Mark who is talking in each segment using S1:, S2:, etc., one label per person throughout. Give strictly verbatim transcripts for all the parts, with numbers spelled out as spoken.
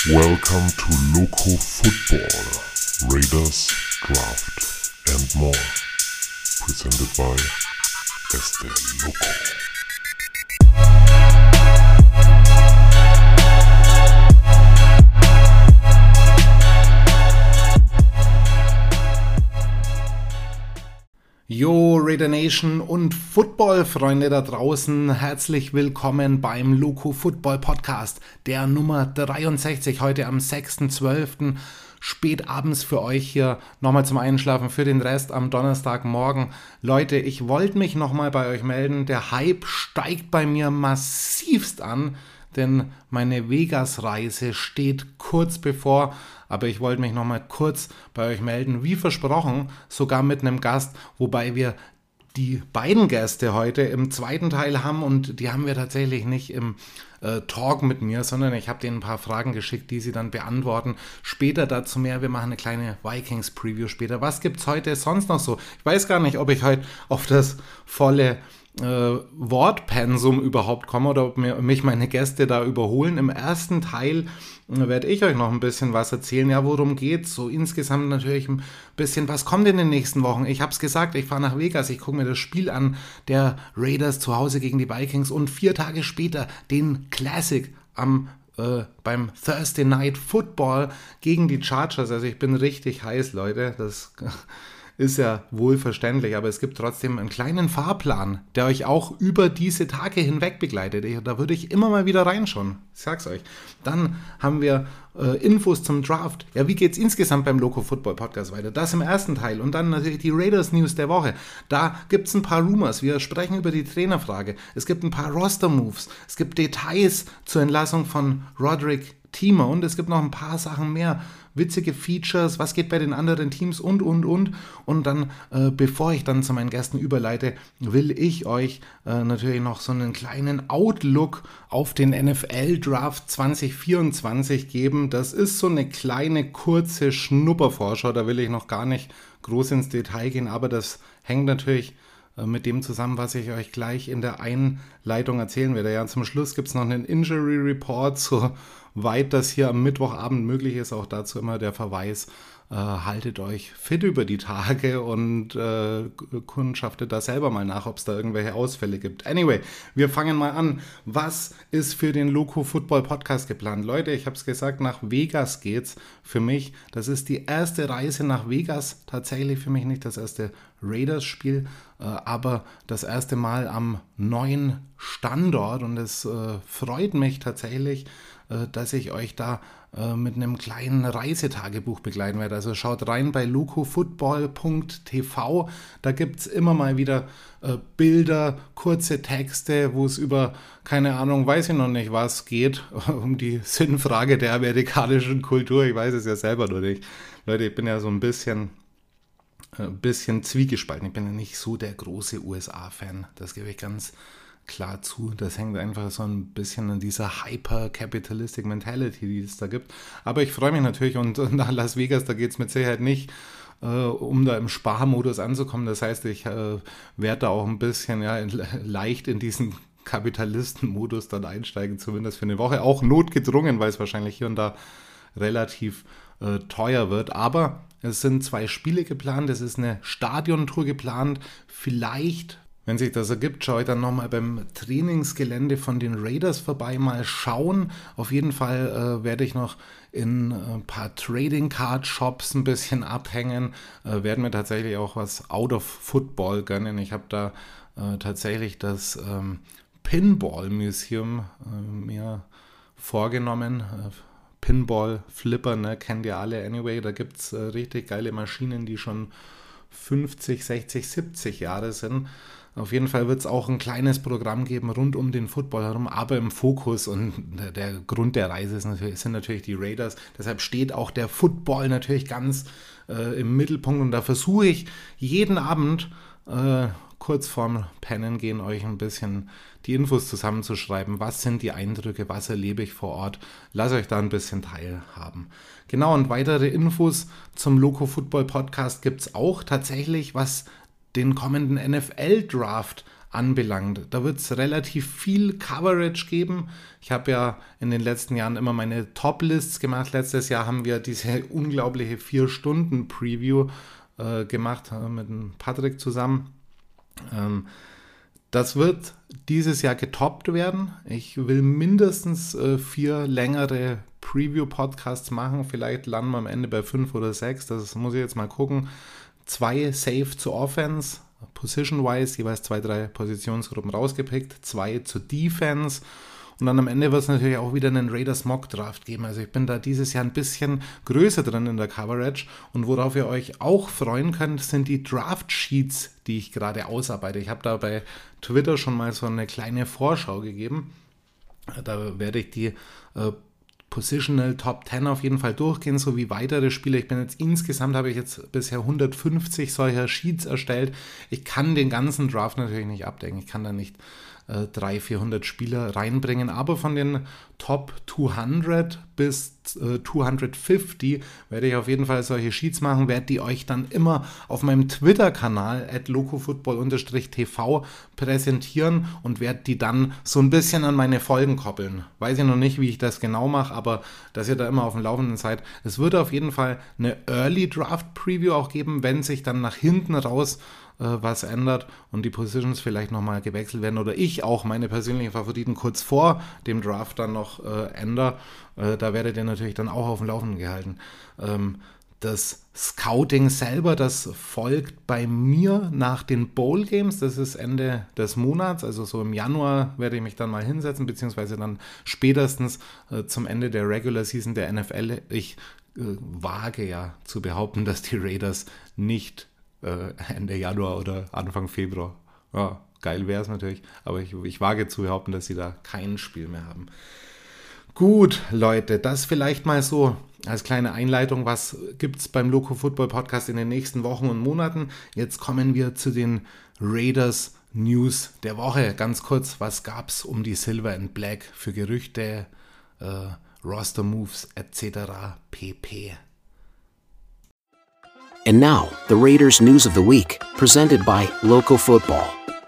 S1: Welcome to Loco Football, Raiders, Draft and more. Presented by Este Loco.
S2: Yo Raider Nation und Football-Freunde da draußen, herzlich willkommen beim Loco Football Podcast, der Nummer dreiundsechzig, heute am sechster zwölfter spät abends für euch hier nochmal zum Einschlafen, für den Rest am Donnerstagmorgen. Leute, ich wollte mich nochmal bei euch melden, der Hype steigt bei mir massivst an, denn meine Vegas-Reise steht kurz bevor, aber ich wollte mich nochmal kurz bei euch melden, wie versprochen, sogar mit einem Gast, wobei wir die beiden Gäste heute im zweiten Teil haben und die haben wir tatsächlich nicht im äh, Talk mit mir, sondern ich habe denen ein paar Fragen geschickt, die sie dann beantworten. Später dazu mehr, wir machen eine kleine Vikings-Preview später. Was gibt's heute sonst noch so? Ich weiß gar nicht, ob ich heute auf das volle Äh, Wortpensum überhaupt komme oder ob mir, mich meine Gäste da überholen. Im ersten Teil äh, werde ich euch noch ein bisschen was erzählen. Ja, worum geht's? So insgesamt natürlich ein bisschen, was kommt in den nächsten Wochen? Ich habe es gesagt, ich fahre nach Vegas, ich gucke mir das Spiel an, der Raiders zu Hause gegen die Vikings und vier Tage später den Classic am äh, beim Thursday Night Football gegen die Chargers. Also ich bin richtig heiß, Leute. Das ist ja wohl verständlich, aber es gibt trotzdem einen kleinen Fahrplan, der euch auch über diese Tage hinweg begleitet. Da würde ich immer mal wieder reinschauen. Ich sag's euch. Dann haben wir äh, Infos zum Draft. Ja, wie geht's insgesamt beim Loco Football Podcast weiter? Das im ersten Teil. Und dann natürlich die Raiders News der Woche. Da gibt's ein paar Rumors. Wir sprechen über die Trainerfrage. Es gibt ein paar Roster Moves. Es gibt Details zur Entlassung von Roderick Thiemer und es gibt noch ein paar Sachen mehr. Witzige Features, was geht bei den anderen Teams und, und, und. Und dann, äh, bevor ich dann zu meinen Gästen überleite, will ich euch äh, natürlich noch so einen kleinen Outlook auf den N F L-Draft zwanzig vierundzwanzig geben. Das ist so eine kleine, kurze Schnuppervorschau, da will ich noch gar nicht groß ins Detail gehen, aber das hängt natürlich äh, mit dem zusammen, was ich euch gleich in der Einleitung erzählen werde. Ja, zum Schluss gibt es noch einen Injury Report, so weit das hier am Mittwochabend möglich ist, auch dazu immer der Verweis, äh, haltet euch fit über die Tage und äh, kundschaftet da selber mal nach, ob es da irgendwelche Ausfälle gibt. Anyway, wir fangen mal an. Was ist für den Loco Football Podcast geplant? Leute, ich habe es gesagt, nach Vegas geht's für mich. Das ist die erste Reise nach Vegas, tatsächlich für mich nicht das erste Raiders-Spiel, äh, aber das erste Mal am neuen Standort und es äh, freut mich tatsächlich, dass ich euch da äh, mit einem kleinen Reisetagebuch begleiten werde. Also schaut rein bei locofootball punkt t v, da gibt es immer mal wieder äh, Bilder, kurze Texte, wo es über, keine Ahnung, weiß ich noch nicht was geht, um die Sinnfrage der amerikanischen Kultur, ich weiß es ja selber noch nicht. Leute, ich bin ja so ein bisschen, äh, bisschen zwiegespalten, ich bin ja nicht so der große U S A-Fan, das gebe ich ganz klar zu, das hängt einfach so ein bisschen an dieser Hyper-Capitalistic Mentality, die es da gibt. Aber ich freue mich natürlich und nach Las Vegas, da geht es mit Sicherheit nicht, äh, um da im Sparmodus anzukommen. Das heißt, ich äh, werde da auch ein bisschen ja, leicht in diesen Kapitalisten-Modus dann einsteigen, zumindest für eine Woche. Auch notgedrungen, weil es wahrscheinlich hier und da relativ äh, teuer wird. Aber es sind zwei Spiele geplant, es ist eine Stadiontour geplant, vielleicht, wenn sich das ergibt, schaue ich dann nochmal beim Trainingsgelände von den Raiders vorbei, mal schauen. Auf jeden Fall äh, werde ich noch in ein paar Trading Card Shops ein bisschen abhängen, äh, werden mir tatsächlich auch was out of Football gönnen. Ich habe da äh, tatsächlich das ähm, Pinball Museum äh, mir vorgenommen. Äh, Pinball Flipper, ne, kennt ihr alle. Anyway, da gibt es äh, richtig geile Maschinen, die schon fünfzig, sechzig, siebzig Jahre sind. Auf jeden Fall wird es auch ein kleines Programm geben rund um den Football herum, aber im Fokus und der, der Grund der Reise ist natürlich, sind natürlich die Raiders. Deshalb steht auch der Football natürlich ganz äh, im Mittelpunkt und da versuche ich jeden Abend äh, kurz vorm Pennen gehen euch ein bisschen die Infos zusammenzuschreiben. Was sind die Eindrücke, was erlebe ich vor Ort? Lasst euch da ein bisschen teilhaben. Genau, und weitere Infos zum Loco Football Podcast gibt es auch tatsächlich, was den kommenden N F L-Draft anbelangt. Da wird es relativ viel Coverage geben. Ich habe ja in den letzten Jahren immer meine Top-Lists gemacht. Letztes Jahr haben wir diese unglaubliche vier Stunden Preview äh, gemacht äh, mit dem Patrick zusammen. Ähm, das wird dieses Jahr getoppt werden. Ich will mindestens äh, vier längere Preview-Podcasts machen. Vielleicht landen wir am Ende bei fünf oder sechs. Das muss ich jetzt mal gucken. Zwei Safe zur Offense, Position-wise, jeweils zwei, drei Positionsgruppen rausgepickt. Zwei zur Defense. Und dann am Ende wird es natürlich auch wieder einen Raiders Mock Draft geben. Also ich bin da dieses Jahr ein bisschen größer drin in der Coverage. Und worauf ihr euch auch freuen könnt, sind die Draft Sheets, die ich gerade ausarbeite. Ich habe da bei Twitter schon mal so eine kleine Vorschau gegeben. Da werde ich die äh, Positional Top zehn auf jeden Fall durchgehen, sowie weitere Spiele. Ich bin jetzt insgesamt, habe ich jetzt bisher hundertfünfzig solcher Sheets erstellt. Ich kann den ganzen Draft natürlich nicht abdecken. Ich kann da nicht äh, dreihundert, vierhundert Spieler reinbringen, aber von den Top zweihundert bis äh, zweihundertfünfzig werde ich auf jeden Fall solche Sheets machen, werde die euch dann immer auf meinem Twitter-Kanal at locofootball t v präsentieren und werde die dann so ein bisschen an meine Folgen koppeln. Weiß ich noch nicht, wie ich das genau mache, aber dass ihr da immer auf dem Laufenden seid. Es wird auf jeden Fall eine Early Draft Preview auch geben, wenn sich dann nach hinten raus äh, was ändert und die Positions vielleicht nochmal gewechselt werden oder ich auch meine persönlichen Favoriten kurz vor dem Draft dann noch äh, ändere. Äh, da werdet ihr natürlich dann auch auf dem Laufenden gehalten. Ähm, Das Scouting selber, das folgt bei mir nach den Bowl Games. Das ist Ende des Monats, also so im Januar werde ich mich dann mal hinsetzen, beziehungsweise dann spätestens äh, zum Ende der Regular Season der N F L. Ich äh, wage ja zu behaupten, dass die Raiders nicht äh, Ende Januar oder Anfang Februar, ja, geil wäre es natürlich, aber ich, ich wage zu behaupten, dass sie da kein Spiel mehr haben. Gut, Leute, das vielleicht mal so als kleine Einleitung. Was gibt es beim Loco Football Podcast in den nächsten Wochen und Monaten? Jetzt kommen wir zu den Raiders News der Woche. Ganz kurz, was gab es um die Silver and Black für Gerüchte, äh, Roster Moves et cetera pp.
S3: And now, the Raiders News of the Week, presented by Loco Football.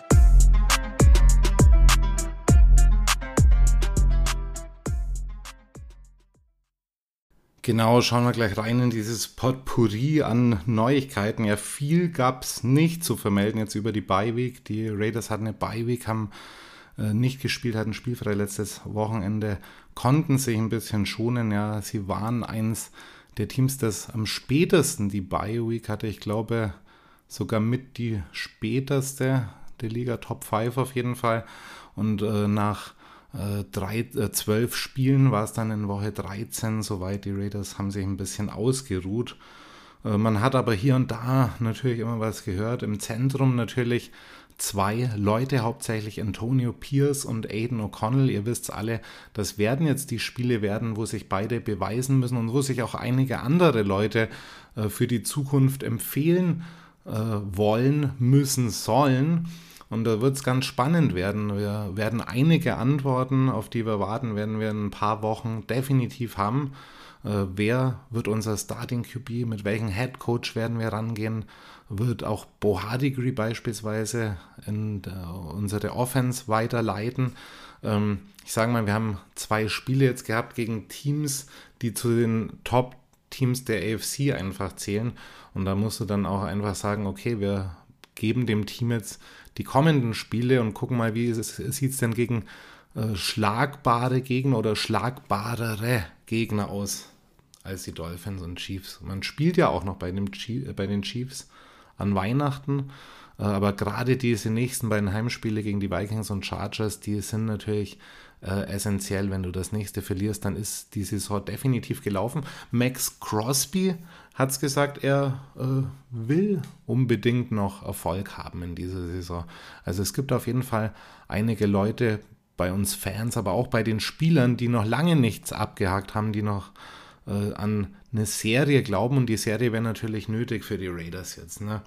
S2: Genau, schauen wir gleich rein in dieses Potpourri an Neuigkeiten. Ja, viel gab es nicht zu vermelden jetzt über die Bye-Week. Die Raiders hatten eine Bye-Week, haben äh, nicht gespielt, hatten spielfrei letztes Wochenende, konnten sich ein bisschen schonen. Ja, sie waren eins der Teams, das am spätesten die Bye-Week hatte. Ich glaube, sogar mit die späteste der Liga, Top fünf auf jeden Fall. Und äh, nach Drei, äh, zwölf Spielen war es dann in Woche dreizehn soweit. Die Raiders haben sich ein bisschen ausgeruht. Äh, man hat aber hier und da natürlich immer was gehört. Im Zentrum natürlich zwei Leute, hauptsächlich Antonio Pierce und Aiden O'Connell. Ihr wisst alle, das werden jetzt die Spiele werden, wo sich beide beweisen müssen und wo sich auch einige andere Leute äh, für die Zukunft empfehlen äh, wollen, müssen, sollen. Und da wird es ganz spannend werden. Wir werden einige Antworten, auf die wir warten, werden wir in ein paar Wochen definitiv haben. Äh, wer wird unser Starting Q B, mit welchem Head Coach werden wir rangehen? Wird auch Bohadigri beispielsweise in der, unsere Offense weiterleiten? Ähm, ich sage mal, wir haben zwei Spiele jetzt gehabt gegen Teams, die zu den Top-Teams der A F C einfach zählen. Und da musst du dann auch einfach sagen, okay, wir geben dem Team jetzt die kommenden Spiele und gucken mal, wie sieht es denn gegen äh, schlagbare Gegner oder schlagbarere Gegner aus als die Dolphins und Chiefs. Man spielt ja auch noch bei, dem Chief, bei den Chiefs an Weihnachten, äh, aber gerade diese nächsten beiden Heimspiele gegen die Vikings und Chargers, die sind natürlich äh, essentiell. Wenn du das nächste verlierst, dann ist die Saison definitiv gelaufen. Max Crosby hat es gesagt, er äh, will unbedingt noch Erfolg haben in dieser Saison. Also es gibt auf jeden Fall einige Leute bei uns Fans, aber auch bei den Spielern, die noch lange nichts abgehakt haben, die noch äh, an eine Serie glauben. Und die Serie wäre natürlich nötig für die Raiders jetzt. Ne?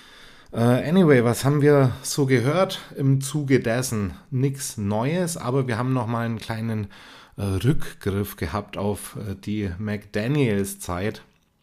S2: Uh, anyway, was haben wir so gehört im Zuge dessen? Nichts Neues, aber wir haben nochmal einen kleinen äh, Rückgriff gehabt auf äh, die McDaniels-Zeit.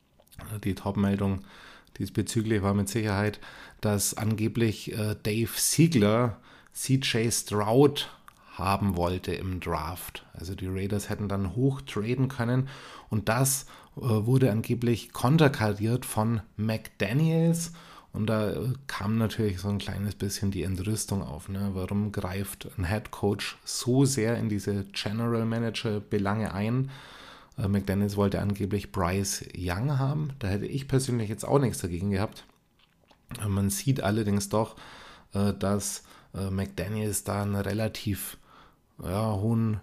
S2: Die Top-Meldung diesbezüglich war mit Sicherheit, dass angeblich äh, Dave Ziegler C J Stroud haben wollte im Draft. Also die Raiders hätten dann hoch traden können und das äh, wurde angeblich konterkariert von McDaniels und da äh, kam natürlich so ein kleines bisschen die Entrüstung auf. Ne? Warum greift ein Head Coach so sehr in diese General Manager Belange ein? Äh, McDaniels wollte angeblich Bryce Young haben. Da hätte ich persönlich jetzt auch nichts dagegen gehabt. Äh, man sieht allerdings doch, äh, dass äh, McDaniels da einen relativ ja, hohen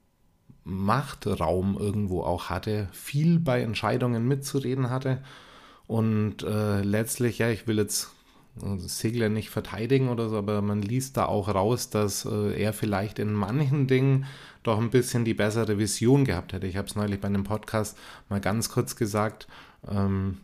S2: Machtraum irgendwo auch hatte, viel bei Entscheidungen mitzureden hatte und äh, letztlich, ja, ich will jetzt Ziegler nicht verteidigen oder so, aber man liest da auch raus, dass äh, er vielleicht in manchen Dingen doch ein bisschen die bessere Vision gehabt hätte. Ich habe es neulich bei einem Podcast mal ganz kurz gesagt, ähm,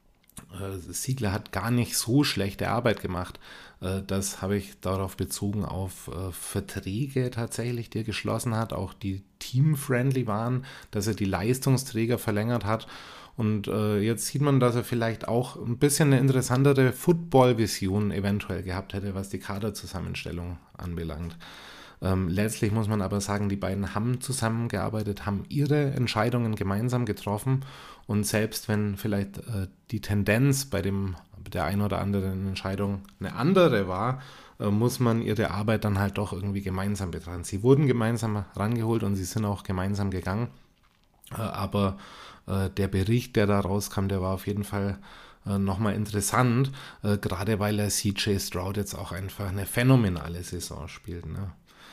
S2: äh, Ziegler hat gar nicht so schlechte Arbeit gemacht. Äh, das habe ich darauf bezogen auf äh, Verträge tatsächlich, die er geschlossen hat, auch die team-friendly waren, dass er die Leistungsträger verlängert hat. Und äh, jetzt sieht man, dass er vielleicht auch ein bisschen eine interessantere Football-Vision eventuell gehabt hätte, was die Kaderzusammenstellung anbelangt. Ähm, letztlich muss man aber sagen, die beiden haben zusammengearbeitet, haben ihre Entscheidungen gemeinsam getroffen und selbst wenn vielleicht äh, die Tendenz bei dem der ein oder anderen Entscheidung eine andere war, äh, muss man ihre Arbeit dann halt doch irgendwie gemeinsam betrachten. Sie wurden gemeinsam rangeholt und sie sind auch gemeinsam gegangen, äh, aber äh, der Bericht, der da rauskam, der war auf jeden Fall äh, nochmal interessant, äh, gerade weil er C J Stroud jetzt auch einfach eine phänomenale Saison spielt, ne?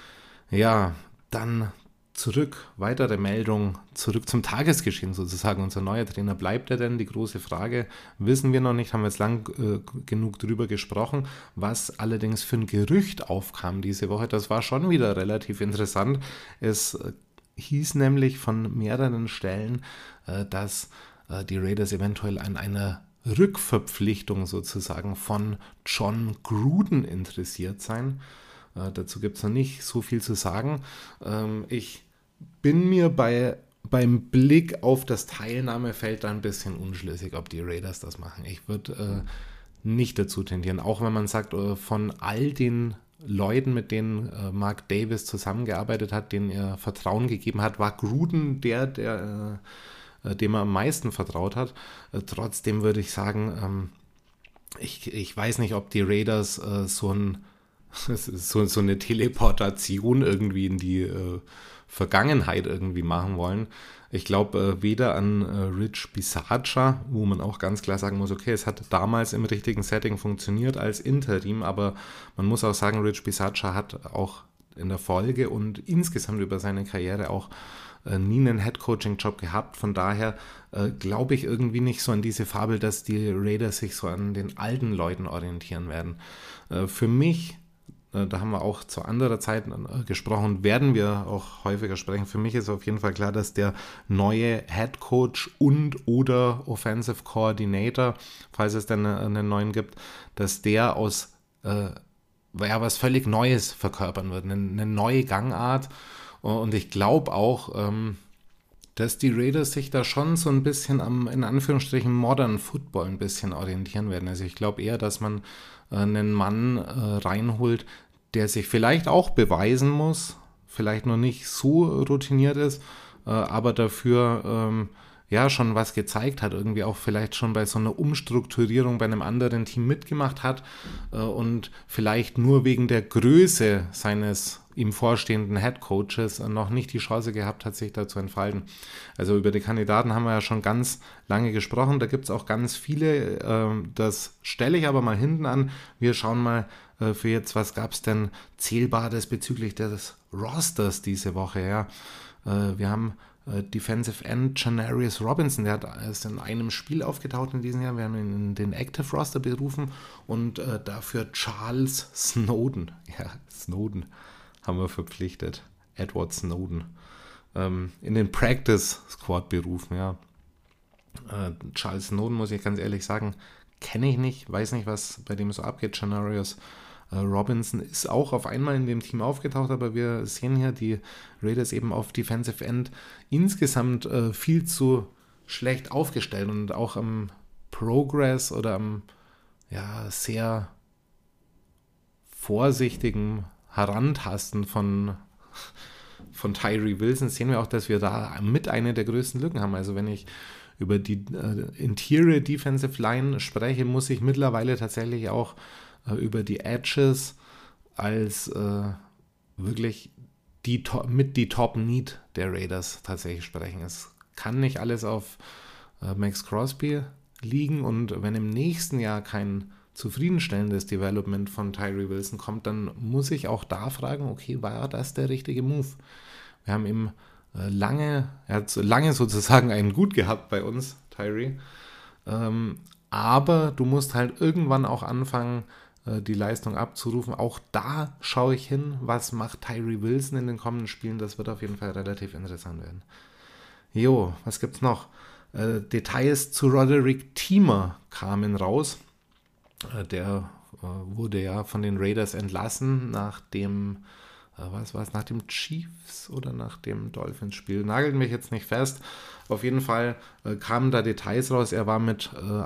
S2: Ja, dann zurück, weitere Meldung, zurück zum Tagesgeschehen sozusagen. Unser neuer Trainer, bleibt er denn? Die große Frage, wissen wir noch nicht, haben wir jetzt lang äh, genug drüber gesprochen. Was allerdings für ein Gerücht aufkam diese Woche, das war schon wieder relativ interessant. Es äh, hieß nämlich von mehreren Stellen, äh, dass äh, die Raiders eventuell an einer Rückverpflichtung sozusagen von John Gruden interessiert seien. Äh, dazu gibt es noch nicht so viel zu sagen. Ähm, ich bin mir bei, beim Blick auf das Teilnahmefeld da ein bisschen unschlüssig, ob die Raiders das machen. Ich würde äh, nicht dazu tendieren, auch wenn man sagt, äh, von all den Leuten, mit denen äh, Mark Davis zusammengearbeitet hat, denen er Vertrauen gegeben hat, war Gruden der, der äh, dem er am meisten vertraut hat. Äh, trotzdem würde ich sagen, ähm, ich, ich weiß nicht, ob die Raiders äh, so ein So, so eine Teleportation irgendwie in die äh, Vergangenheit irgendwie machen wollen. Ich glaube äh, weder an äh, Rich Bisaccia, wo man auch ganz klar sagen muss, okay, es hat damals im richtigen Setting funktioniert als Interim, aber man muss auch sagen, Rich Bisaccia hat auch in der Folge und insgesamt über seine Karriere auch äh, nie einen Head-Coaching-Job gehabt. Von daher äh, glaube ich irgendwie nicht so an diese Fabel, dass die Raiders sich so an den alten Leuten orientieren werden. Äh, für mich, da haben wir auch zu anderer Zeit gesprochen, werden wir auch häufiger sprechen. Für mich ist auf jeden Fall klar, dass der neue Head Coach und oder Offensive Coordinator, falls es denn einen neuen gibt, dass der aus äh, ja, was völlig Neues verkörpern wird, eine, eine neue Gangart. Und ich glaube auch, ähm, dass die Raiders sich da schon so ein bisschen am, in Anführungsstrichen, Modern Football ein bisschen orientieren werden. Also ich glaube eher, dass man äh, einen Mann äh, reinholt, der sich vielleicht auch beweisen muss, vielleicht noch nicht so routiniert ist, äh, aber dafür ähm, ja schon was gezeigt hat, irgendwie auch vielleicht schon bei so einer Umstrukturierung bei einem anderen Team mitgemacht hat äh, und vielleicht nur wegen der Größe seines ihm vorstehenden Headcoaches noch nicht die Chance gehabt hat, sich da zu entfalten. Also über die Kandidaten haben wir ja schon ganz lange gesprochen, da gibt es auch ganz viele, äh, das stelle ich aber mal hinten an. Wir schauen mal äh, für jetzt, was gab es denn Zählbares bezüglich des Rosters diese Woche. Ja? Äh, wir haben äh, Defensive End Janarius Robinson, der hat, ist in einem Spiel aufgetaucht in diesem Jahr, wir haben ihn in den Active Roster berufen und äh, dafür Charles Snowden, ja, Snowden, haben wir verpflichtet, Edward Snowden, ähm, in den Practice Squad berufen, ja. Äh, Charles Snowden, muss ich ganz ehrlich sagen, kenne ich nicht, weiß nicht, was bei dem so abgeht. Janarius äh, Robinson ist auch auf einmal in dem Team aufgetaucht, aber wir sehen hier die Raiders eben auf Defensive End insgesamt äh, viel zu schlecht aufgestellt und auch am Progress oder am ja, sehr vorsichtigen Herantasten von, von Tyree Wilson sehen wir auch, dass wir da mit einer der größten Lücken haben. Also wenn ich über die äh, Interior Defensive Line spreche, muss ich mittlerweile tatsächlich auch äh, über die Edges als äh, wirklich die mit die Top Need der Raiders tatsächlich sprechen. Es kann nicht alles auf äh, Max Crosby liegen, und wenn im nächsten Jahr kein zufriedenstellendes Development von Tyree Wilson kommt, dann muss ich auch da fragen, okay, war das der richtige Move? Wir haben ihm äh, lange, er hat lange sozusagen einen Gut gehabt bei uns, Tyree, ähm, aber du musst halt irgendwann auch anfangen, äh, die Leistung abzurufen. Auch da schaue ich hin, was macht Tyree Wilson in den kommenden Spielen, das wird auf jeden Fall relativ interessant werden. Jo, was gibt's noch? Äh, Details zu Roderick Teamer kamen raus. Der äh, wurde ja von den Raiders entlassen nach dem, äh, was war es, nach dem Chiefs oder nach dem Dolphins-Spiel. Nagelt mich jetzt nicht fest. Auf jeden Fall äh, kamen da Details raus. Er war mit äh,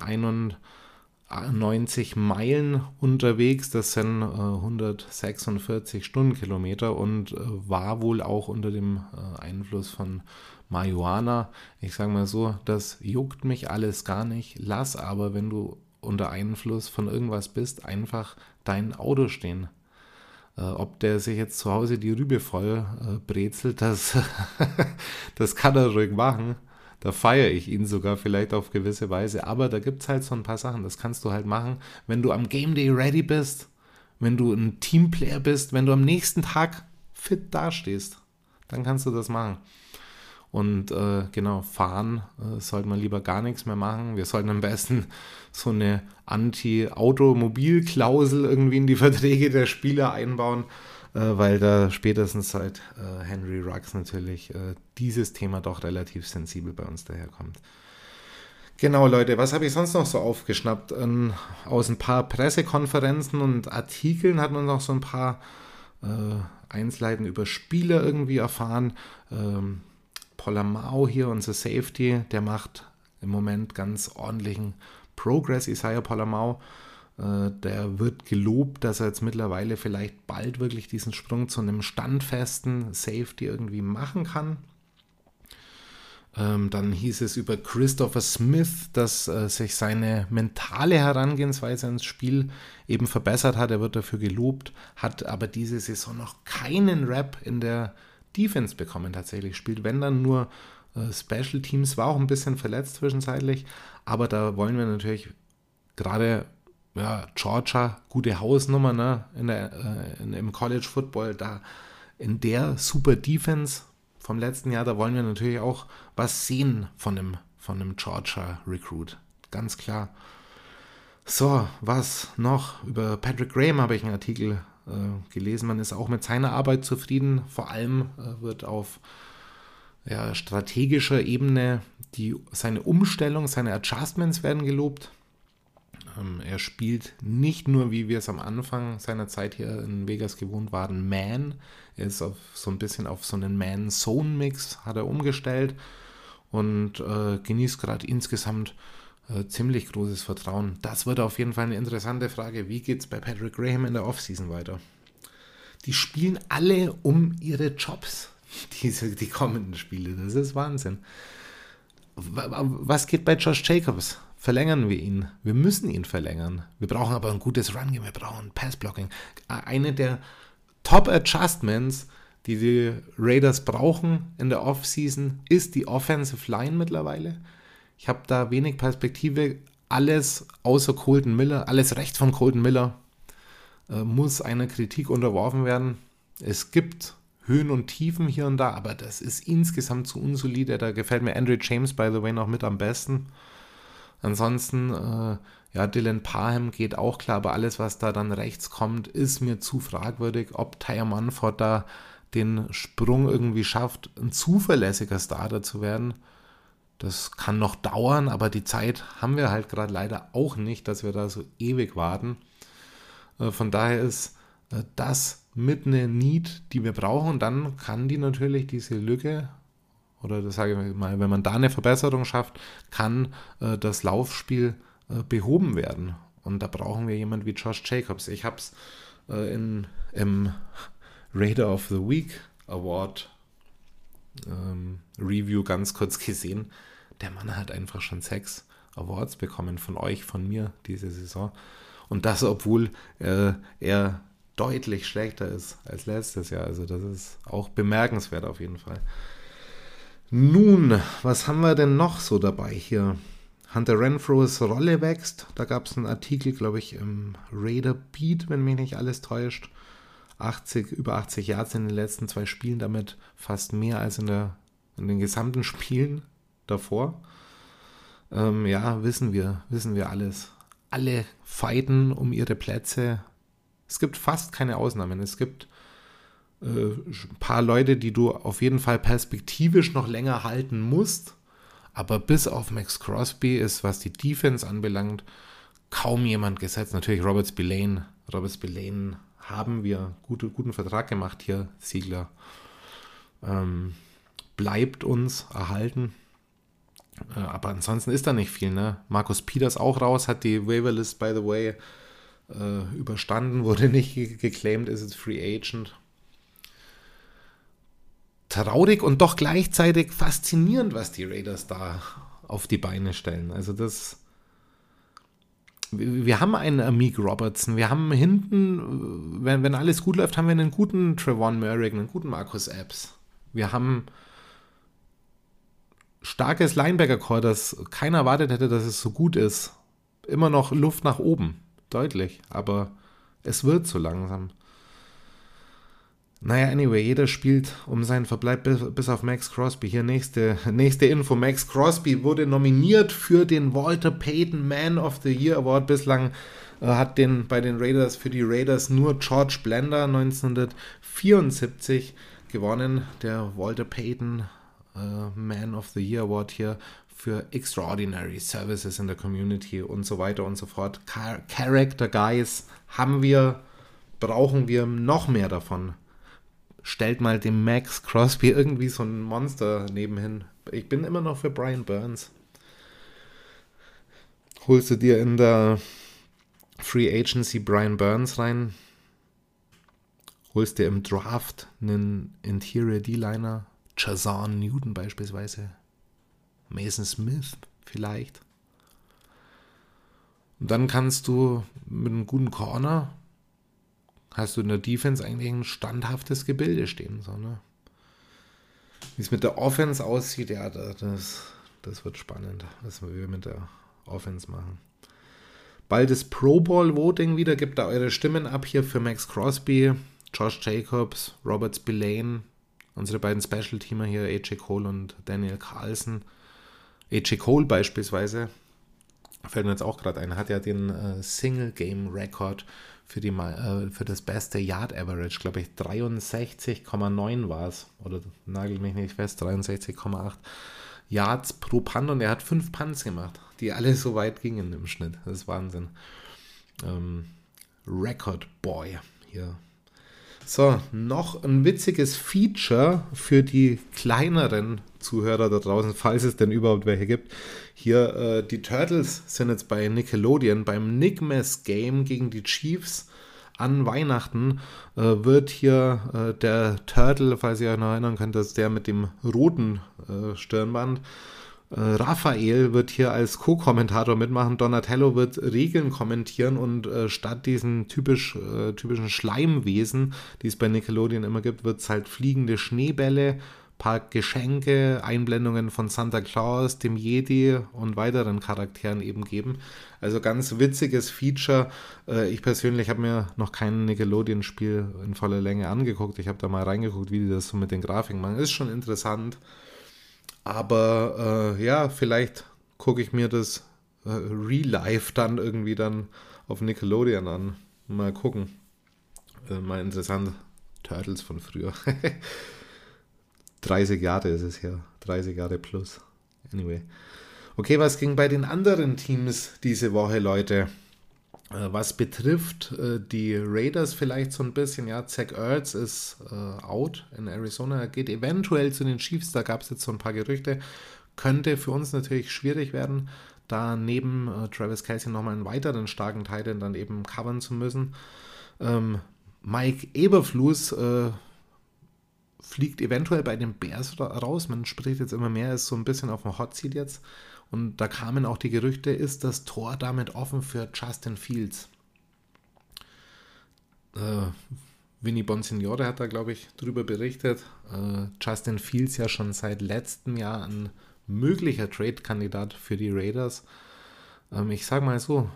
S2: einundneunzig Meilen unterwegs. Das sind äh, hundertsechsundvierzig Stundenkilometer, und äh, war wohl auch unter dem äh, Einfluss von Marihuana. Ich sage mal so, das juckt mich alles gar nicht. Lass aber, wenn du unter Einfluss von irgendwas bist, einfach dein Auto stehen. Äh, ob der sich jetzt zu Hause die Rübe voll äh, brezelt, das, das kann er ruhig machen. Da feiere ich ihn sogar vielleicht auf gewisse Weise. Aber da gibt es halt so ein paar Sachen, das kannst du halt machen, wenn du am Game Day ready bist, wenn du ein Teamplayer bist, wenn du am nächsten Tag fit dastehst, dann kannst du das machen. Und äh, genau, fahren äh, sollte man lieber gar nichts mehr machen. Wir sollten am besten so eine Anti-Automobil-Klausel irgendwie in die Verträge der Spieler einbauen, äh, weil da spätestens seit äh, Henry Ruggs natürlich äh, dieses Thema doch relativ sensibel bei uns daherkommt. Genau, Leute, was habe ich sonst noch so aufgeschnappt? Ähm, aus ein paar Pressekonferenzen und Artikeln hat man noch so ein paar äh, Einzelheiten über Spieler irgendwie erfahren. Ähm, Polamalu hier, unser Safety, der macht im Moment ganz ordentlichen Progress. Isaiah Polamalu, äh, der wird gelobt, dass er jetzt mittlerweile vielleicht bald wirklich diesen Sprung zu einem standfesten Safety irgendwie machen kann. Ähm, dann hieß es über Christopher Smith, dass äh, sich seine mentale Herangehensweise ins Spiel eben verbessert hat. Er wird dafür gelobt, hat aber diese Saison noch keinen Rap in der Defense bekommen tatsächlich. Spielt, wenn dann nur äh, Special Teams, war auch ein bisschen verletzt zwischenzeitlich, aber da wollen wir natürlich gerade, ja, Georgia, gute Hausnummer, ne, in der, äh, in, im College Football, da in der Super Defense vom letzten Jahr, da wollen wir natürlich auch was sehen von einem, von einem Georgia Recruit, ganz klar. So, was noch? Über Patrick Graham habe ich einen Artikel gelesen. Man ist auch mit seiner Arbeit zufrieden. Vor allem äh, wird auf ja, strategischer Ebene die, seine Umstellung, seine Adjustments werden gelobt. Ähm, er spielt nicht nur, wie wir es am Anfang seiner Zeit hier in Vegas gewohnt waren, Man. Er ist auf, so ein bisschen auf so einen Man-Zone-Mix, hat er umgestellt, und äh, genießt gerade insgesamt äh, ziemlich großes Vertrauen. Das wird auf jeden Fall eine interessante Frage. Wie geht es bei Patrick Graham in der Offseason weiter? Die spielen alle um ihre Jobs, diese, die kommenden Spiele. Das ist Wahnsinn. Was geht bei Josh Jacobs? Verlängern wir ihn? Wir müssen ihn verlängern. Wir brauchen aber ein gutes Run-Game, wir brauchen Pass-Blocking. Eine der Top-Adjustments, die die Raiders brauchen in der Offseason, ist die Offensive Line mittlerweile. Ich habe da wenig Perspektive. Alles außer Colton Miller, alles rechts von Colton Miller äh, muss einer Kritik unterworfen werden. Es gibt Höhen und Tiefen hier und da, aber das ist insgesamt zu unsolide. Da gefällt mir Andre James, by the way, noch mit am besten. Ansonsten, äh, ja, Dylan Parham geht auch klar, aber alles, was da dann rechts kommt, ist mir zu fragwürdig, ob Tyre Munford da den Sprung irgendwie schafft, ein zuverlässiger Starter zu werden. Das kann noch dauern, aber die Zeit haben wir halt gerade leider auch nicht, dass wir da so ewig warten. Von daher ist das mit einer Need, die wir brauchen, und dann kann die natürlich diese Lücke, oder das sage ich mal, wenn man da eine Verbesserung schafft, kann das Laufspiel behoben werden. Und da brauchen wir jemanden wie Josh Jacobs. Ich habe es in, im Raider of the Week Award ähm, Review ganz kurz gesehen. Der Mann hat einfach schon sechs Awards bekommen von euch, von mir diese Saison. Und das, obwohl äh, er deutlich schlechter ist als letztes Jahr. Also das ist auch bemerkenswert auf jeden Fall. Nun, was haben wir denn noch so dabei hier? Hunter Renfrows Rolle wächst. Da gab es einen Artikel, glaube ich, im Raider Beat, wenn mich nicht alles täuscht. achtzig, über achtzig Yards in den letzten zwei Spielen, damit fast mehr als in, der, in den gesamten Spielen davor. Ähm, ja, wissen wir, wissen wir alles. Alle fighten um ihre Plätze. Es gibt fast keine Ausnahmen. Es gibt äh, ein paar Leute, die du auf jeden Fall perspektivisch noch länger halten musst. Aber bis auf Max Crosby ist, was die Defense anbelangt, kaum jemand gesetzt. Natürlich Robert Spillane. Robert Spillane haben wir gute, guten Vertrag gemacht hier, Ziegler. Ähm, bleibt uns erhalten. Äh, aber ansonsten ist da nicht viel, ne? Marcus Peters auch raus, hat die Waiverlist, by the way, äh, überstanden, wurde nicht ge- geclaimed, ist jetzt Free Agent. Traurig und doch gleichzeitig faszinierend, was die Raiders da auf die Beine stellen. Also das... Wir haben einen Amik Robertson, wir haben hinten, wenn, wenn alles gut läuft, haben wir einen guten Trevon Merrick, einen guten Marcus Epps. Wir haben starkes Linebacker-Core, das keiner erwartet hätte, dass es so gut ist. Immer noch Luft nach oben, deutlich, aber es wird so langsam. Naja, anyway, jeder spielt um seinen Verbleib bis, bis auf Max Crosby. Hier nächste, nächste Info. Max Crosby wurde nominiert für den Walter Payton Man of the Year Award. Bislang äh, hat den bei den Raiders für die Raiders nur George Blender neunzehnhundertvierundsiebzig gewonnen. Der Walter Payton äh, Man of the Year Award hier für Extraordinary Services in der Community und so weiter und so fort. Char- Character Guys haben wir, brauchen wir noch mehr davon. Stellt mal dem Max Crosby irgendwie so ein Monster nebenhin. Ich bin immer noch für Brian Burns. Holst du dir in der Free Agency Brian Burns rein? Holst dir im Draft einen Interior D-Liner? Jazan Newton beispielsweise? Mason Smith vielleicht? Und dann kannst du mit einem guten Corner... hast du in der Defense eigentlich ein standhaftes Gebilde stehen. So, ne? Wie es mit der Offense aussieht, ja, das, das wird spannend, was wir mit der Offense machen. Bald ist Pro Bowl Voting wieder, gebt da eure Stimmen ab hier für Max Crosby, Josh Jacobs, Robert Spillane, unsere beiden Special-Teamer hier, A J Cole und Daniel Carlson. A J Cole beispielsweise, fällt mir jetzt auch gerade ein, hat ja den äh, Single-Game-Record für, die, äh, für das beste Yard-Average, glaube ich, dreiundsechzig Komma neun war es, oder nagel mich nicht fest, dreiundsechzig Komma acht Yards pro Punt, und er hat fünf Punts gemacht, die alle so weit gingen im Schnitt. Das ist Wahnsinn. Ähm, Record Boy hier. So, noch ein witziges Feature für die kleineren Zuhörer da draußen, falls es denn überhaupt welche gibt. Hier, äh, die Turtles sind jetzt bei Nickelodeon beim Nickmas Game gegen die Chiefs an Weihnachten. Äh, wird hier äh, der Turtle, falls ihr euch noch erinnern könnt, das ist der mit dem roten äh, Stirnband. Äh, Raphael wird hier als Co-Kommentator mitmachen, Donatello wird Regeln kommentieren und äh, statt diesen typisch, äh, typischen Schleimwesen, die es bei Nickelodeon immer gibt, wird es halt fliegende Schneebälle, paar Geschenke, Einblendungen von Santa Claus, dem Jedi und weiteren Charakteren eben geben. Also ganz witziges Feature. Äh, ich persönlich habe mir noch kein Nickelodeon-Spiel in voller Länge angeguckt. Ich habe da mal reingeguckt, wie die das so mit den Grafiken machen. Ist schon interessant. Aber äh, ja, vielleicht gucke ich mir das äh, Real Life dann irgendwie dann auf Nickelodeon an. Mal gucken. Äh, mal interessant. Turtles von früher. dreißig Jahre ist es her. dreißig Jahre plus. Anyway. Okay, was ging bei den anderen Teams diese Woche, Leute? Äh, was betrifft äh, die Raiders vielleicht so ein bisschen, ja, Zach Ertz ist äh, out in Arizona, er geht eventuell zu den Chiefs, da gab es jetzt so ein paar Gerüchte, könnte für uns natürlich schwierig werden, da neben äh, Travis Kelce nochmal einen weiteren starken Tight End dann eben covern zu müssen. Ähm, Mike Eberflus, äh, fliegt eventuell bei den Bears raus. Man spricht jetzt immer mehr, ist so ein bisschen auf dem Hot Seat jetzt. Und da kamen auch die Gerüchte, ist das Tor damit offen für Justin Fields. Äh, Vinny Bonsignore hat da, glaube ich, drüber berichtet. Äh, Justin Fields ja schon seit letztem Jahr ein möglicher Trade-Kandidat für die Raiders. Ähm, ich sage mal so,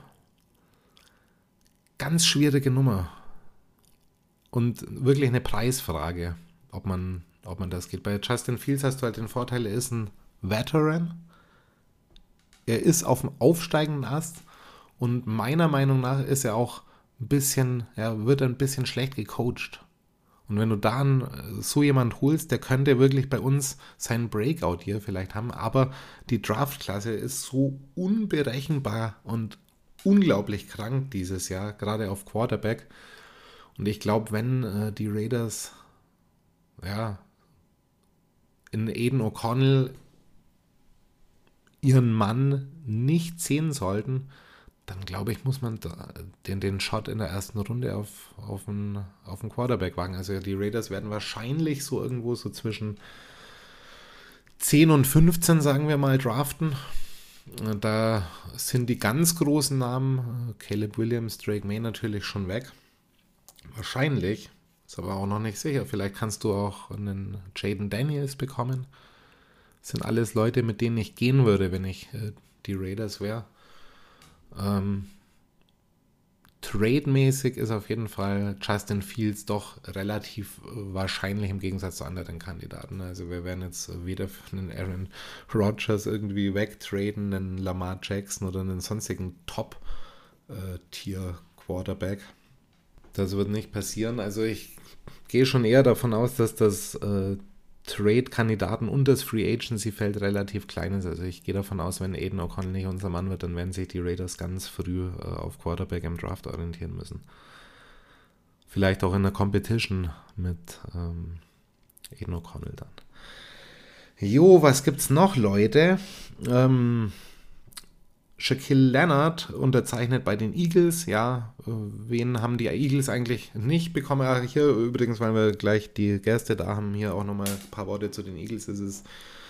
S2: ganz schwierige Nummer. Und wirklich eine Preisfrage, ob man, ob man das geht. Bei Justin Fields hast du halt den Vorteil, er ist ein Veteran. Er ist auf dem aufsteigenden Ast. Und meiner Meinung nach ist er auch ein bisschen, ja, wird ein bisschen schlecht gecoacht. Und wenn du dann so jemand holst, der könnte wirklich bei uns seinen Breakout hier vielleicht haben, aber die Draftklasse ist so unberechenbar und unglaublich krank dieses Jahr, gerade auf Quarterback. Und ich glaube, wenn äh, die Raiders ja in Aiden O'Connell ihren Mann nicht sehen sollten, dann glaube ich, muss man den, den Shot in der ersten Runde auf, auf, einen, auf einen Quarterback wagen. Also die Raiders werden wahrscheinlich so irgendwo so zwischen zehn und fünfzehn, sagen wir mal, draften. Da sind die ganz großen Namen, Caleb Williams, Drake May natürlich schon weg. Wahrscheinlich, ist aber auch noch nicht sicher. Vielleicht kannst du auch einen Jaden Daniels bekommen. Das sind alles Leute, mit denen ich gehen würde, wenn ich äh, die Raiders wäre. Ähm, Trade-mäßig ist auf jeden Fall Justin Fields doch relativ wahrscheinlich im Gegensatz zu anderen Kandidaten. Also wir werden jetzt weder für einen Aaron Rodgers irgendwie wegtraden, einen Lamar Jackson oder einen sonstigen Top-Tier-Quarterback. Das wird nicht passieren. Also ich gehe schon eher davon aus, dass das äh, Trade-Kandidaten und das Free-Agency-Feld relativ klein ist. Also ich gehe davon aus, wenn Aiden O'Connell nicht unser Mann wird, dann werden sich die Raiders ganz früh äh, auf Quarterback im Draft orientieren müssen. Vielleicht auch in der Competition mit ähm, Aiden O'Connell dann. Jo, was gibt's noch, Leute? Ähm, Shaquille Leonard unterzeichnet bei den Eagles. Ja, wen haben die Eagles eigentlich nicht bekommen? Ja, hier übrigens, weil wir gleich die Gäste da haben, hier auch nochmal ein paar Worte zu den Eagles. Es ist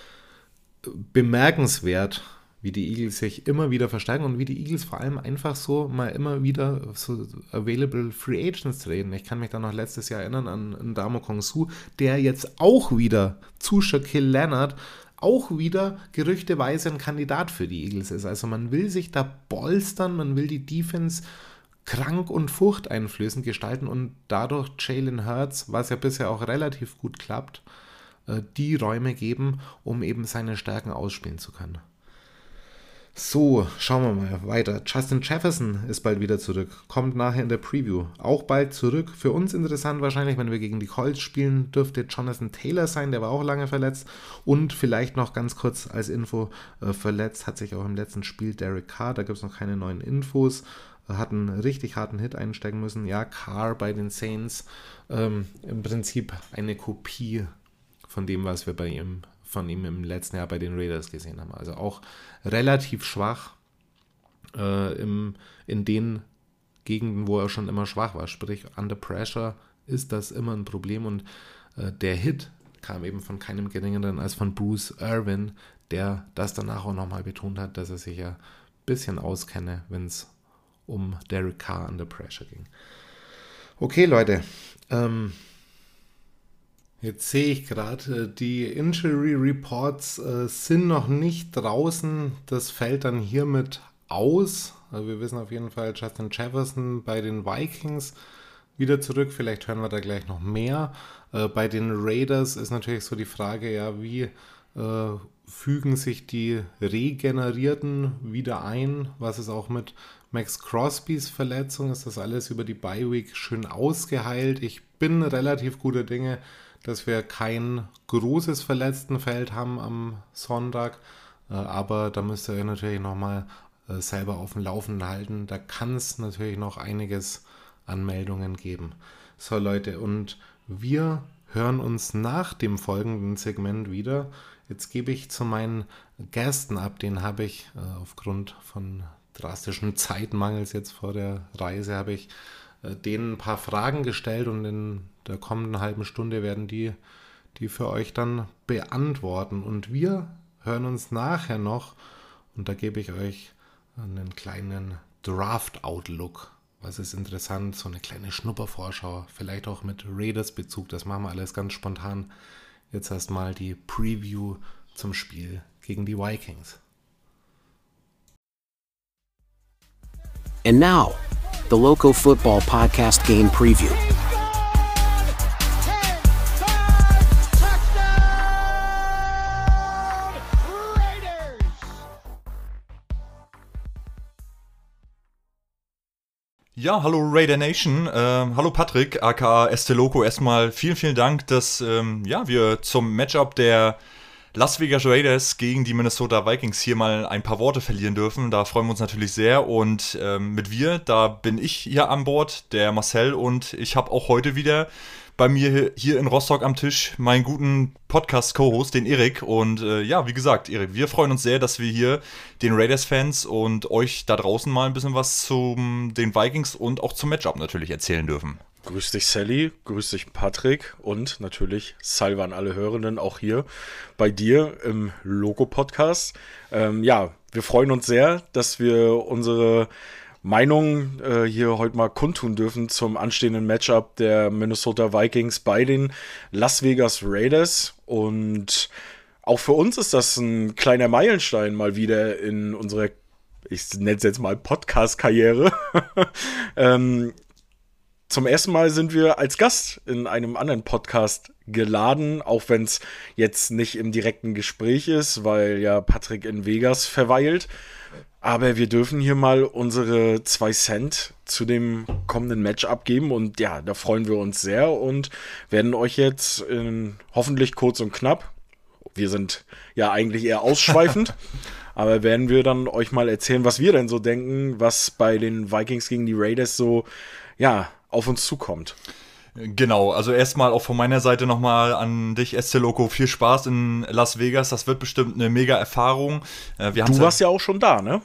S2: bemerkenswert, wie die Eagles sich immer wieder verstärken und wie die Eagles vor allem einfach so mal immer wieder so available Free Agents treten. Ich kann mich da noch letztes Jahr erinnern an Ndamukong Suh, der jetzt auch wieder zu Shaquille Leonard auch wieder gerüchteweise ein Kandidat für die Eagles ist. Also man will sich da bolstern, man will die Defense krank und furchteinflößend gestalten und dadurch Jalen Hurts, was ja bisher auch relativ gut klappt, die Räume geben, um eben seine Stärken ausspielen zu können. So, schauen wir mal weiter. Justin Jefferson ist bald wieder zurück, kommt nachher in der Preview. Auch bald zurück. Für uns interessant wahrscheinlich, wenn wir gegen die Colts spielen, dürfte Jonathan Taylor sein, der war auch lange verletzt. Und vielleicht noch ganz kurz als Info, äh, verletzt hat sich auch im letzten Spiel Derek Carr, da gibt es noch keine neuen Infos. Hat einen richtig harten Hit einstecken müssen. Ja, Carr bei den Saints, ähm, im Prinzip eine Kopie von dem, was wir bei ihm von ihm im letzten Jahr bei den Raiders gesehen haben. Also auch relativ schwach äh, im, in den Gegenden, wo er schon immer schwach war. Sprich, under pressure ist das immer ein Problem und äh, der Hit kam eben von keinem geringeren als von Bruce Irvin, der das danach auch nochmal betont hat, dass er sich ja ein bisschen auskenne, wenn es um Derek Carr under pressure ging. Okay, Leute, ähm, jetzt sehe ich gerade, die Injury Reports äh, sind noch nicht draußen. Das fällt dann hiermit aus. Also wir wissen auf jeden Fall, Justin Jefferson bei den Vikings wieder zurück. Vielleicht hören wir da gleich noch mehr. Äh, bei den Raiders ist natürlich so die Frage, ja, wie äh, fügen sich die Regenerierten wieder ein? Was ist auch mit Max Crosbys Verletzung? Ist das alles über die Bye-Week schön ausgeheilt? Ich bin relativ guter Dinge, dass wir kein großes Verletztenfeld haben am Sonntag, aber da müsst ihr natürlich nochmal selber auf dem Laufenden halten. Da kann es natürlich noch einiges an Meldungen geben. So Leute, und wir hören uns nach dem folgenden Segment wieder. Jetzt gebe ich zu meinen Gästen ab, den habe ich äh, aufgrund von drastischen Zeitmangels jetzt vor der Reise, habe ich äh, denen ein paar Fragen gestellt und in der kommenden halben Stunde werden die die für euch dann beantworten. Und wir hören uns nachher noch, und da gebe ich euch einen kleinen Draft-Outlook. Was ist interessant, so eine kleine Schnuppervorschau, vielleicht auch mit Raiders-Bezug, das machen wir alles ganz spontan. Jetzt erstmal die Preview zum Spiel gegen die Vikings.
S3: And now, the Loco Football Podcast Game Preview.
S4: Ja, hallo Raider Nation, äh, hallo Patrick, aka Este Loco. Erstmal vielen, vielen Dank, dass ähm, ja, wir zum Matchup der Las Vegas Raiders gegen die Minnesota Vikings hier mal ein paar Worte verlieren dürfen. Da freuen wir uns natürlich sehr, und ähm, mit wir, da bin ich hier an Bord, der Marcel, und ich habe auch heute wieder bei mir hier in Rostock am Tisch meinen guten Podcast-Co-Host, den Erik. Und äh, ja, wie gesagt, Erik, wir freuen uns sehr, dass wir hier den Raiders-Fans und euch da draußen mal ein bisschen was zu den Vikings und auch zum Matchup natürlich erzählen dürfen.
S5: Grüß dich, Sally, grüß dich, Patrick, und natürlich Salve an alle Hörenden, auch hier bei dir im Loco-Podcast. Ähm, ja, wir freuen uns sehr, dass wir unsere Meinung äh, hier heute mal kundtun dürfen zum anstehenden Matchup der Minnesota Vikings bei den Las Vegas Raiders. Und auch für uns ist das ein kleiner Meilenstein mal wieder in unserer, ich nenne es jetzt mal Podcast-Karriere. ähm, Zum ersten Mal sind wir als Gast in einem anderen Podcast geladen, auch wenn es jetzt nicht im direkten Gespräch ist, weil ja Patrick in Vegas verweilt. Aber wir dürfen hier mal unsere zwei Cent zu dem kommenden Match abgeben, und ja, da freuen wir uns sehr und werden euch jetzt in, hoffentlich kurz und knapp, wir sind ja eigentlich eher ausschweifend, aber werden wir dann euch mal erzählen, was wir denn so denken, was bei den Vikings gegen die Raiders so, ja, auf uns zukommt.
S4: Genau, also erstmal auch von meiner Seite nochmal an dich, Este Loco, viel Spaß in Las Vegas, das wird bestimmt eine mega Erfahrung. Wir
S5: du warst ja auch schon da, ne?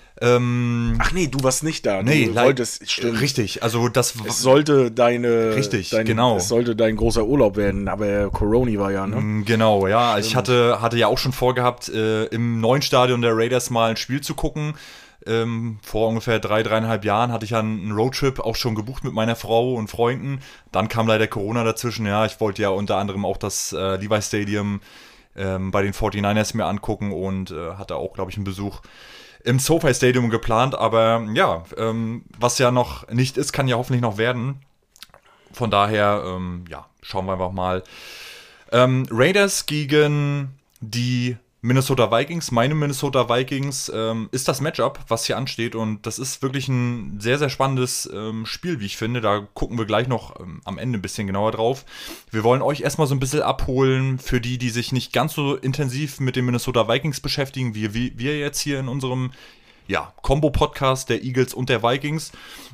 S4: Ähm,
S5: Ach nee, du warst nicht da.
S4: Nee,
S5: du wolltest, stimmt.
S4: Richtig, also das
S5: es sollte deine
S4: richtig,
S5: dein,
S4: genau.
S5: Es sollte dein großer Urlaub werden, aber Corona war ja, ne?
S4: Genau, ja, stimmt. Ich hatte, hatte ja auch schon vorgehabt, äh, im neuen Stadion der Raiders mal ein Spiel zu gucken. Ähm, vor ungefähr drei, dreieinhalb Jahren hatte ich ja einen Roadtrip auch schon gebucht mit meiner Frau und Freunden. Dann kam leider Corona dazwischen. Ja, ich wollte ja unter anderem auch das äh, Levi Stadium ähm, bei den forty-niners mir angucken und äh, hatte auch, glaube ich, einen Besuch im SoFi Stadium geplant. Aber ja, ähm, was ja noch nicht ist, kann ja hoffentlich noch werden. Von daher, ähm, ja, schauen wir einfach mal. Ähm, Raiders gegen die Minnesota Vikings, meine Minnesota Vikings, ähm, ist das Matchup, was hier ansteht, und das ist wirklich ein sehr, sehr spannendes ähm, Spiel, wie ich finde. Da gucken wir gleich noch ähm, am Ende ein bisschen genauer drauf. Wir wollen euch erstmal so ein bisschen abholen für die, die sich nicht ganz so intensiv mit den Minnesota Vikings beschäftigen, wie, wie wir jetzt hier in unserem ja, Combo-Podcast der Eagles und der Vikings.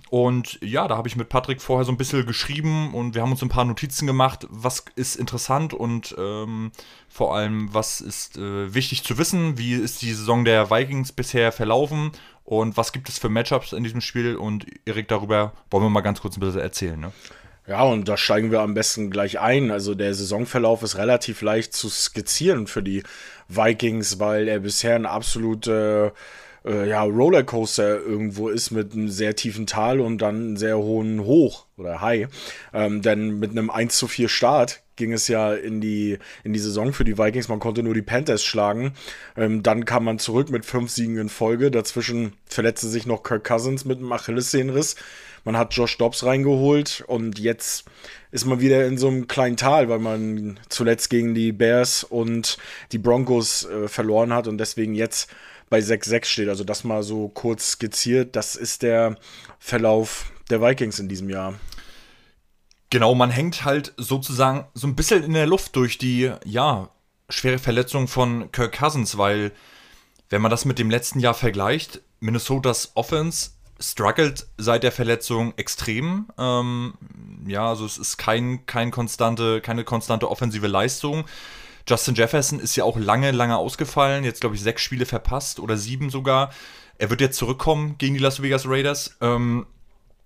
S4: Und ja, da habe ich mit Patrick vorher so ein bisschen geschrieben und wir haben uns ein paar Notizen gemacht, was ist interessant und ähm, vor allem, was ist äh, wichtig zu wissen, wie ist die Saison der Vikings bisher verlaufen und was gibt es für Matchups in diesem Spiel, und Erik, darüber wollen wir mal ganz kurz ein bisschen erzählen, ne?
S5: Ja, und da steigen wir am besten gleich ein. Also der Saisonverlauf ist relativ leicht zu skizzieren für die Vikings, weil er bisher ein absoluter äh, ja, Rollercoaster irgendwo ist mit einem sehr tiefen Tal und dann einem sehr hohen Hoch oder High. Ähm, denn mit einem eins zu vier Start ging es ja in die, in die Saison für die Vikings. Man konnte nur die Panthers schlagen. Ähm, dann kam man zurück mit fünf Siegen in Folge. Dazwischen verletzte sich noch Kirk Cousins mit einem Achillessehnenriss. Man hat Josh Dobbs reingeholt und jetzt ist man wieder in so einem kleinen Tal, weil man zuletzt gegen die Bears und die Broncos äh, verloren hat und deswegen jetzt bei sechs sechs steht. Also das mal so kurz skizziert. Das ist der Verlauf der Vikings in diesem Jahr.
S4: Genau, man hängt halt sozusagen so ein bisschen in der Luft durch die, ja, schwere Verletzung von Kirk Cousins, weil, wenn man das mit dem letzten Jahr vergleicht, Minnesotas Offense struggelt seit der Verletzung extrem. Ähm, ja, also es ist kein, kein konstante, keine konstante offensive Leistung. Justin Jefferson ist ja auch lange, lange ausgefallen. Jetzt, glaube ich, sechs Spiele verpasst oder sieben sogar. Er wird jetzt zurückkommen gegen die Las Vegas Raiders. Ähm,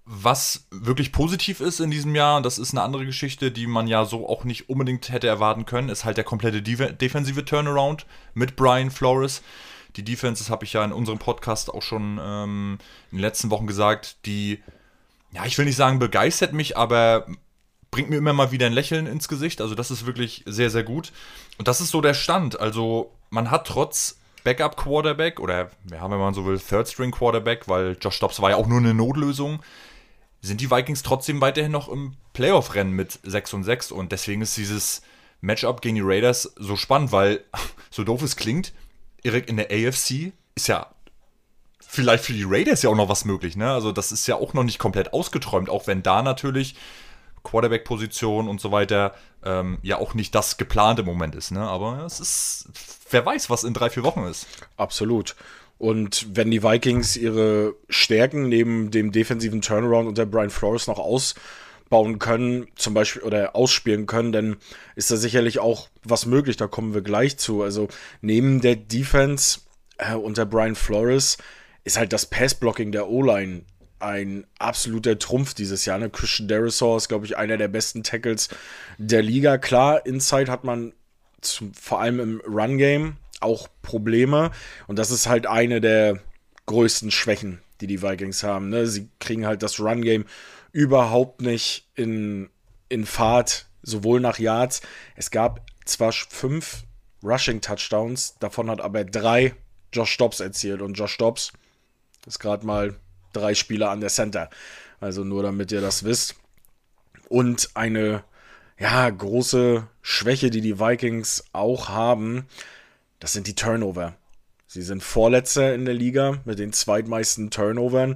S4: Was wirklich positiv ist in diesem Jahr, und das ist eine andere Geschichte, die man ja so auch nicht unbedingt hätte erwarten können, ist halt der komplette Def- defensive Turnaround mit Brian Flores. Die Defense, das habe ich ja in unserem Podcast auch schon ähm, in den letzten Wochen gesagt, die, ja, ich will nicht sagen begeistert mich, aber bringt mir immer mal wieder ein Lächeln ins Gesicht. Also das ist wirklich sehr, sehr gut. Und das ist so der Stand. Also man hat trotz Backup-Quarterback oder, ja, wenn man so will, Third-String-Quarterback, weil Josh Dobbs war ja auch nur eine Notlösung, sind die Vikings trotzdem weiterhin noch im Playoff-Rennen mit sechs und sechs. Und deswegen ist dieses Matchup gegen die Raiders so spannend, weil, so doof es klingt, Erik, in der A F C ist ja vielleicht für die Raiders ja auch noch was möglich, ne? Also das ist ja auch noch nicht komplett ausgeträumt, auch wenn da natürlich Quarterback-Position und so weiter ähm, ja auch nicht das geplante Moment ist, ne? Aber es ist, wer weiß, was in drei, vier Wochen ist.
S5: Absolut. Und wenn die Vikings ihre Stärken neben dem defensiven Turnaround unter Brian Flores noch ausbauen können, zum Beispiel, oder ausspielen können, dann ist da sicherlich auch was möglich, da kommen wir gleich zu. Also neben der Defense äh, unter Brian Flores ist halt das Passblocking der O-Line ein absoluter Trumpf dieses Jahr. Ne? Christian Darrisaw ist, glaube ich, einer der besten Tackles der Liga. Klar, Inside hat man zum, vor allem im Run-Game auch Probleme. Und das ist halt eine der größten Schwächen, die die Vikings haben. Ne? Sie kriegen halt das Run-Game überhaupt nicht in, in Fahrt, sowohl nach Yards. Es gab zwar fünf Rushing-Touchdowns, davon hat aber drei Josh Dobbs erzielt. Und Josh Dobbs ist gerade mal drei Spieler an der Center. Also nur damit ihr das wisst. Und eine, ja, große Schwäche, die die Vikings auch haben, das sind die Turnover. Sie sind Vorletzter in der Liga mit den zweitmeisten Turnovern.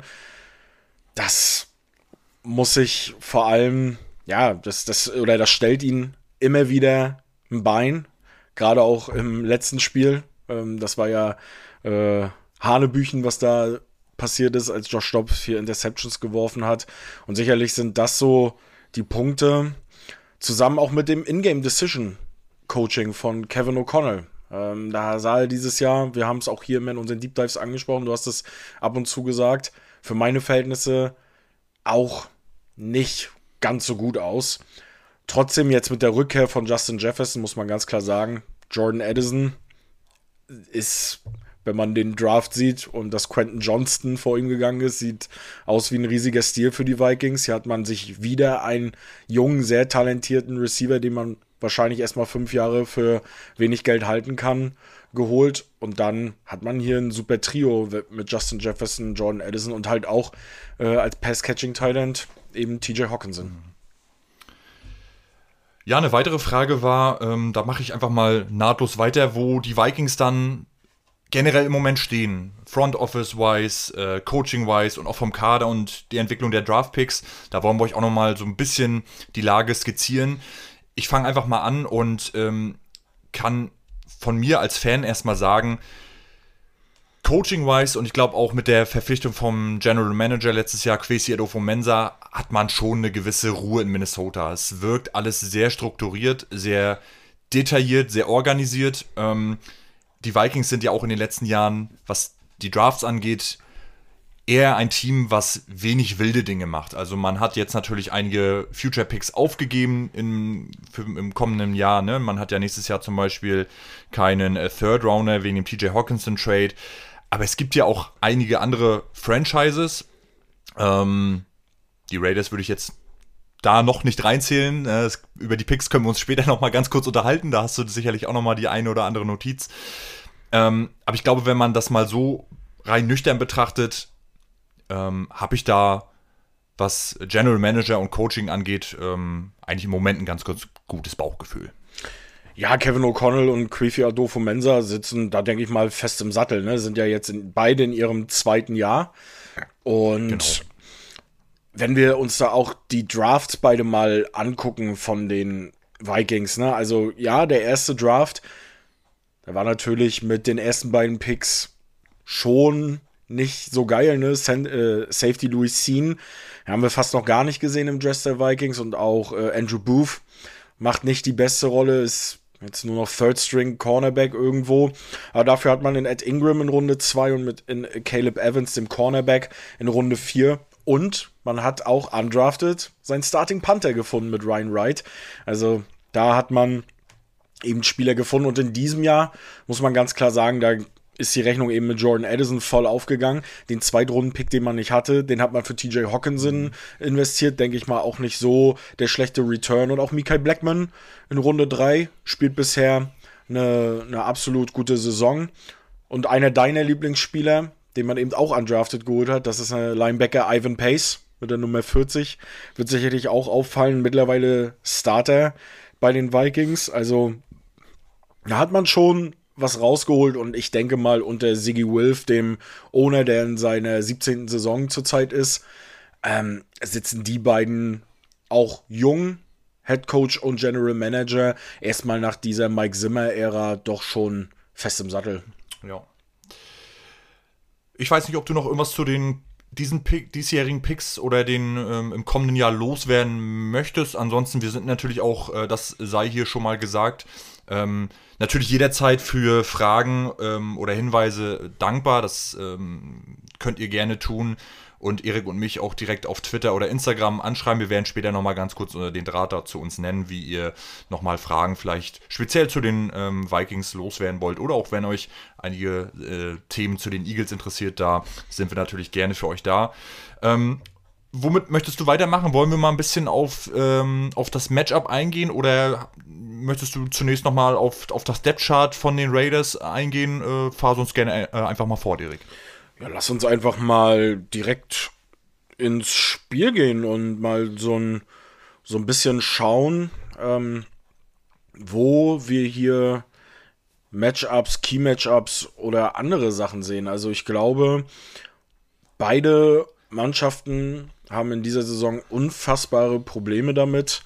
S5: Das muss sich vor allem, ja, das, das, oder das stellt ihnen immer wieder ein Bein. Gerade auch im letzten Spiel. Ähm, das war ja äh, Hanebüchen, was da passiert ist, als Josh Dobbs vier Interceptions geworfen hat. Und sicherlich sind das so die Punkte, zusammen auch mit dem In-Game-Decision-Coaching von Kevin O'Connell. Ähm, da sah er dieses Jahr, wir haben es auch hier in unseren Deep Dives angesprochen, du hast es ab und zu gesagt, für meine Verhältnisse auch nicht ganz so gut aus. Trotzdem jetzt mit der Rückkehr von Justin Jefferson muss man ganz klar sagen, Jordan Addison ist, wenn man den Draft sieht und dass Quentin Johnston vor ihm gegangen ist, sieht aus wie ein riesiger Stil für die Vikings. Hier hat man sich wieder einen jungen, sehr talentierten Receiver, den man wahrscheinlich erstmal fünf Jahre für wenig Geld halten kann, geholt. Und dann hat man hier ein super Trio mit Justin Jefferson, Jordan Addison und halt auch äh, als Pass-Catching-Talent eben T J Hockenson.
S4: Ja, eine weitere Frage war, ähm, da mache ich einfach mal nahtlos weiter, wo die Vikings dann generell im Moment stehen, Front Office-wise, äh, Coaching-wise und auch vom Kader und die Entwicklung der Draft-Picks. Da wollen wir euch auch nochmal so ein bisschen die Lage skizzieren. Ich fange einfach mal an und ähm, kann von mir als Fan erstmal sagen, Coaching-wise und ich glaube auch mit der Verpflichtung vom General Manager letztes Jahr, Kwesi Adofo-Mensah, hat man schon eine gewisse Ruhe in Minnesota. Es wirkt alles sehr strukturiert, sehr detailliert, sehr organisiert. Ähm, Die Vikings sind ja auch in den letzten Jahren, was die Drafts angeht, eher ein Team, was wenig wilde Dinge macht. Also man hat jetzt natürlich einige Future-Picks aufgegeben in, für, im kommenden Jahr. Ne? Man hat ja nächstes Jahr zum Beispiel keinen äh, Third-Rounder wegen dem T J Hockenson-Trade. Aber es gibt ja auch einige andere Franchises. Ähm, die Raiders würde ich jetzt da noch nicht reinzählen. Äh, es, über die Picks können wir uns später noch mal ganz kurz unterhalten. Da hast du sicherlich auch noch mal die eine oder andere Notiz. Ähm, aber ich glaube, wenn man das mal so rein nüchtern betrachtet, ähm, habe ich da, was General Manager und Coaching angeht, ähm, eigentlich im Moment ein ganz, ganz gutes Bauchgefühl.
S5: Ja, Kevin O'Connell und Kwesi Adofo-Mensah sitzen, da denke ich mal, fest im Sattel. Ne? Sind ja jetzt in, beide in ihrem zweiten Jahr. Und genau. Wenn wir uns da auch die Drafts beide mal angucken von den Vikings, ne? Also ja, der erste Draft, der war natürlich mit den ersten beiden Picks schon nicht so geil, ne? San- äh, Safety Louis Sean haben wir fast noch gar nicht gesehen im Dress der Vikings und auch äh, Andrew Booth macht nicht die beste Rolle, ist jetzt nur noch Third String Cornerback irgendwo, aber dafür hat man in Ed Ingram in Runde zwei und mit in Caleb Evans, dem Cornerback, in Runde vier und man hat auch undrafted seinen Starting Punter gefunden mit Ryan Wright. Also da hat man eben Spieler gefunden und in diesem Jahr muss man ganz klar sagen, da ist die Rechnung eben mit Jordan Addison voll aufgegangen. Den Zweitrunden-Pick, den man nicht hatte, den hat man für T J Hawkinson investiert. Denke ich mal auch nicht so der schlechte Return. Und auch Mekhi Blackmon in Runde drei spielt bisher eine, eine absolut gute Saison. Und einer deiner Lieblingsspieler, den man eben auch undrafted geholt hat, das ist ein Linebacker Ivan Pace mit der Nummer vierzig. Wird sicherlich auch auffallen. Mittlerweile Starter bei den Vikings. Also da hat man schon was rausgeholt und ich denke mal unter Siggy Wilf, dem Owner, der in seiner siebzehnten Saison zurzeit ist, ähm, sitzen die beiden auch jung, Head Coach und General Manager, erstmal nach dieser Mike Zimmer-Ära doch schon fest im Sattel.
S4: Ja. Ich weiß nicht, ob du noch irgendwas zu den diesen Pick, diesjährigen Picks oder den ähm, im kommenden Jahr loswerden möchtest. Ansonsten, wir sind natürlich auch, äh, das sei hier schon mal gesagt, ähm, natürlich jederzeit für Fragen ähm, oder Hinweise dankbar. Das ähm, könnt ihr gerne tun und Erik und mich auch direkt auf Twitter oder Instagram anschreiben. Wir werden später nochmal ganz kurz den Draht da zu uns nennen, wie ihr nochmal Fragen vielleicht speziell zu den ähm, Vikings loswerden wollt oder auch wenn euch einige äh, Themen zu den Eagles interessiert, da sind wir natürlich gerne für euch da. Ähm, womit möchtest du weitermachen? Wollen wir mal ein bisschen auf, ähm, auf das Matchup eingehen oder möchtest du zunächst nochmal auf, auf das Depth-Chart von den Raiders eingehen? Äh, fahr uns gerne äh, einfach mal fort, Erik.
S5: Ja, lass uns einfach mal direkt ins Spiel gehen und mal so ein, so ein bisschen schauen, ähm, wo wir hier Matchups, Key-Matchups oder andere Sachen sehen. Also ich glaube, beide Mannschaften haben in dieser Saison unfassbare Probleme damit,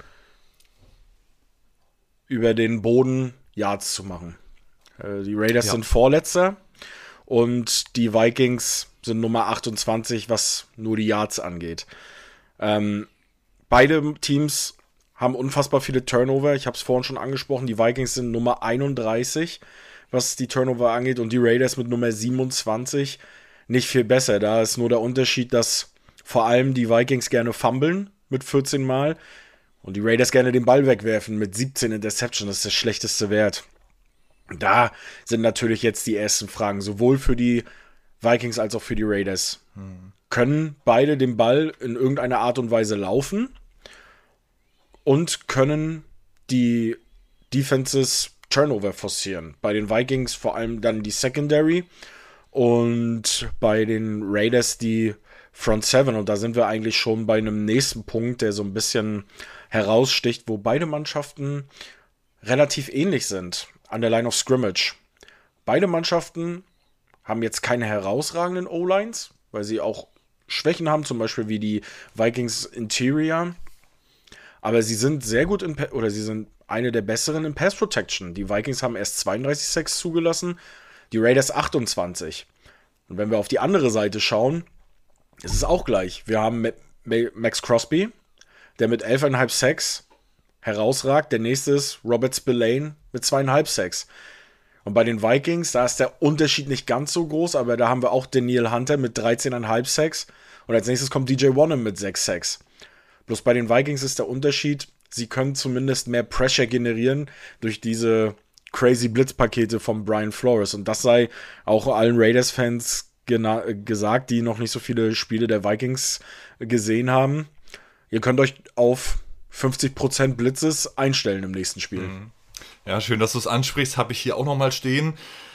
S5: über den Boden Yards zu machen. Äh, die Raiders ja. sind Vorletzter. Und die Vikings sind Nummer achtundzwanzig, was nur die Yards angeht. Ähm, beide Teams haben unfassbar viele Turnover. Ich habe es vorhin schon angesprochen. Die Vikings sind Nummer einunddreißig, was die Turnover angeht. Und die Raiders mit Nummer siebenundzwanzig nicht viel besser. Da ist nur der Unterschied, dass vor allem die Vikings gerne fummeln mit vierzehn Mal. Und die Raiders gerne den Ball wegwerfen mit siebzehn Interceptions. Das ist der schlechteste Wert. Da sind natürlich jetzt die ersten Fragen, sowohl für die Vikings als auch für die Raiders. Hm. Können beide den Ball in irgendeiner Art und Weise laufen und können die Defenses Turnover forcieren? Bei den Vikings vor allem dann die Secondary und bei den Raiders die Front Seven. Und da sind wir eigentlich schon bei einem nächsten Punkt, der so ein bisschen heraussticht, wo beide Mannschaften relativ ähnlich sind. An der Line of Scrimmage. Beide Mannschaften haben jetzt keine herausragenden O-Lines, weil sie auch Schwächen haben, zum Beispiel wie die Vikings Interior. Aber sie sind sehr gut in, oder sie sind eine der besseren in Pass Protection. Die Vikings haben erst zweiunddreißig Sacks zugelassen, die Raiders achtundzwanzig. Und wenn wir auf die andere Seite schauen, ist es auch gleich. Wir haben Max Crosby, der mit elf Komma fünf Sacks herausragt. Der nächste ist Robert Spillane mit zweieinhalb Sacks. Und bei den Vikings, da ist der Unterschied nicht ganz so groß, aber da haben wir auch Danielle Hunter mit dreizehn Komma fünf Sacks. Und als nächstes kommt D J Wonnum mit sechs Sacks. Bloß bei den Vikings ist der Unterschied, sie können zumindest mehr Pressure generieren durch diese crazy Blitzpakete von Brian Flores. Und das sei auch allen Raiders-Fans gena- gesagt, die noch nicht so viele Spiele der Vikings gesehen haben. Ihr könnt euch auf fünfzig Prozent Blitzes einstellen im nächsten Spiel.
S4: Ja, schön, dass du es ansprichst, habe ich hier auch nochmal stehen.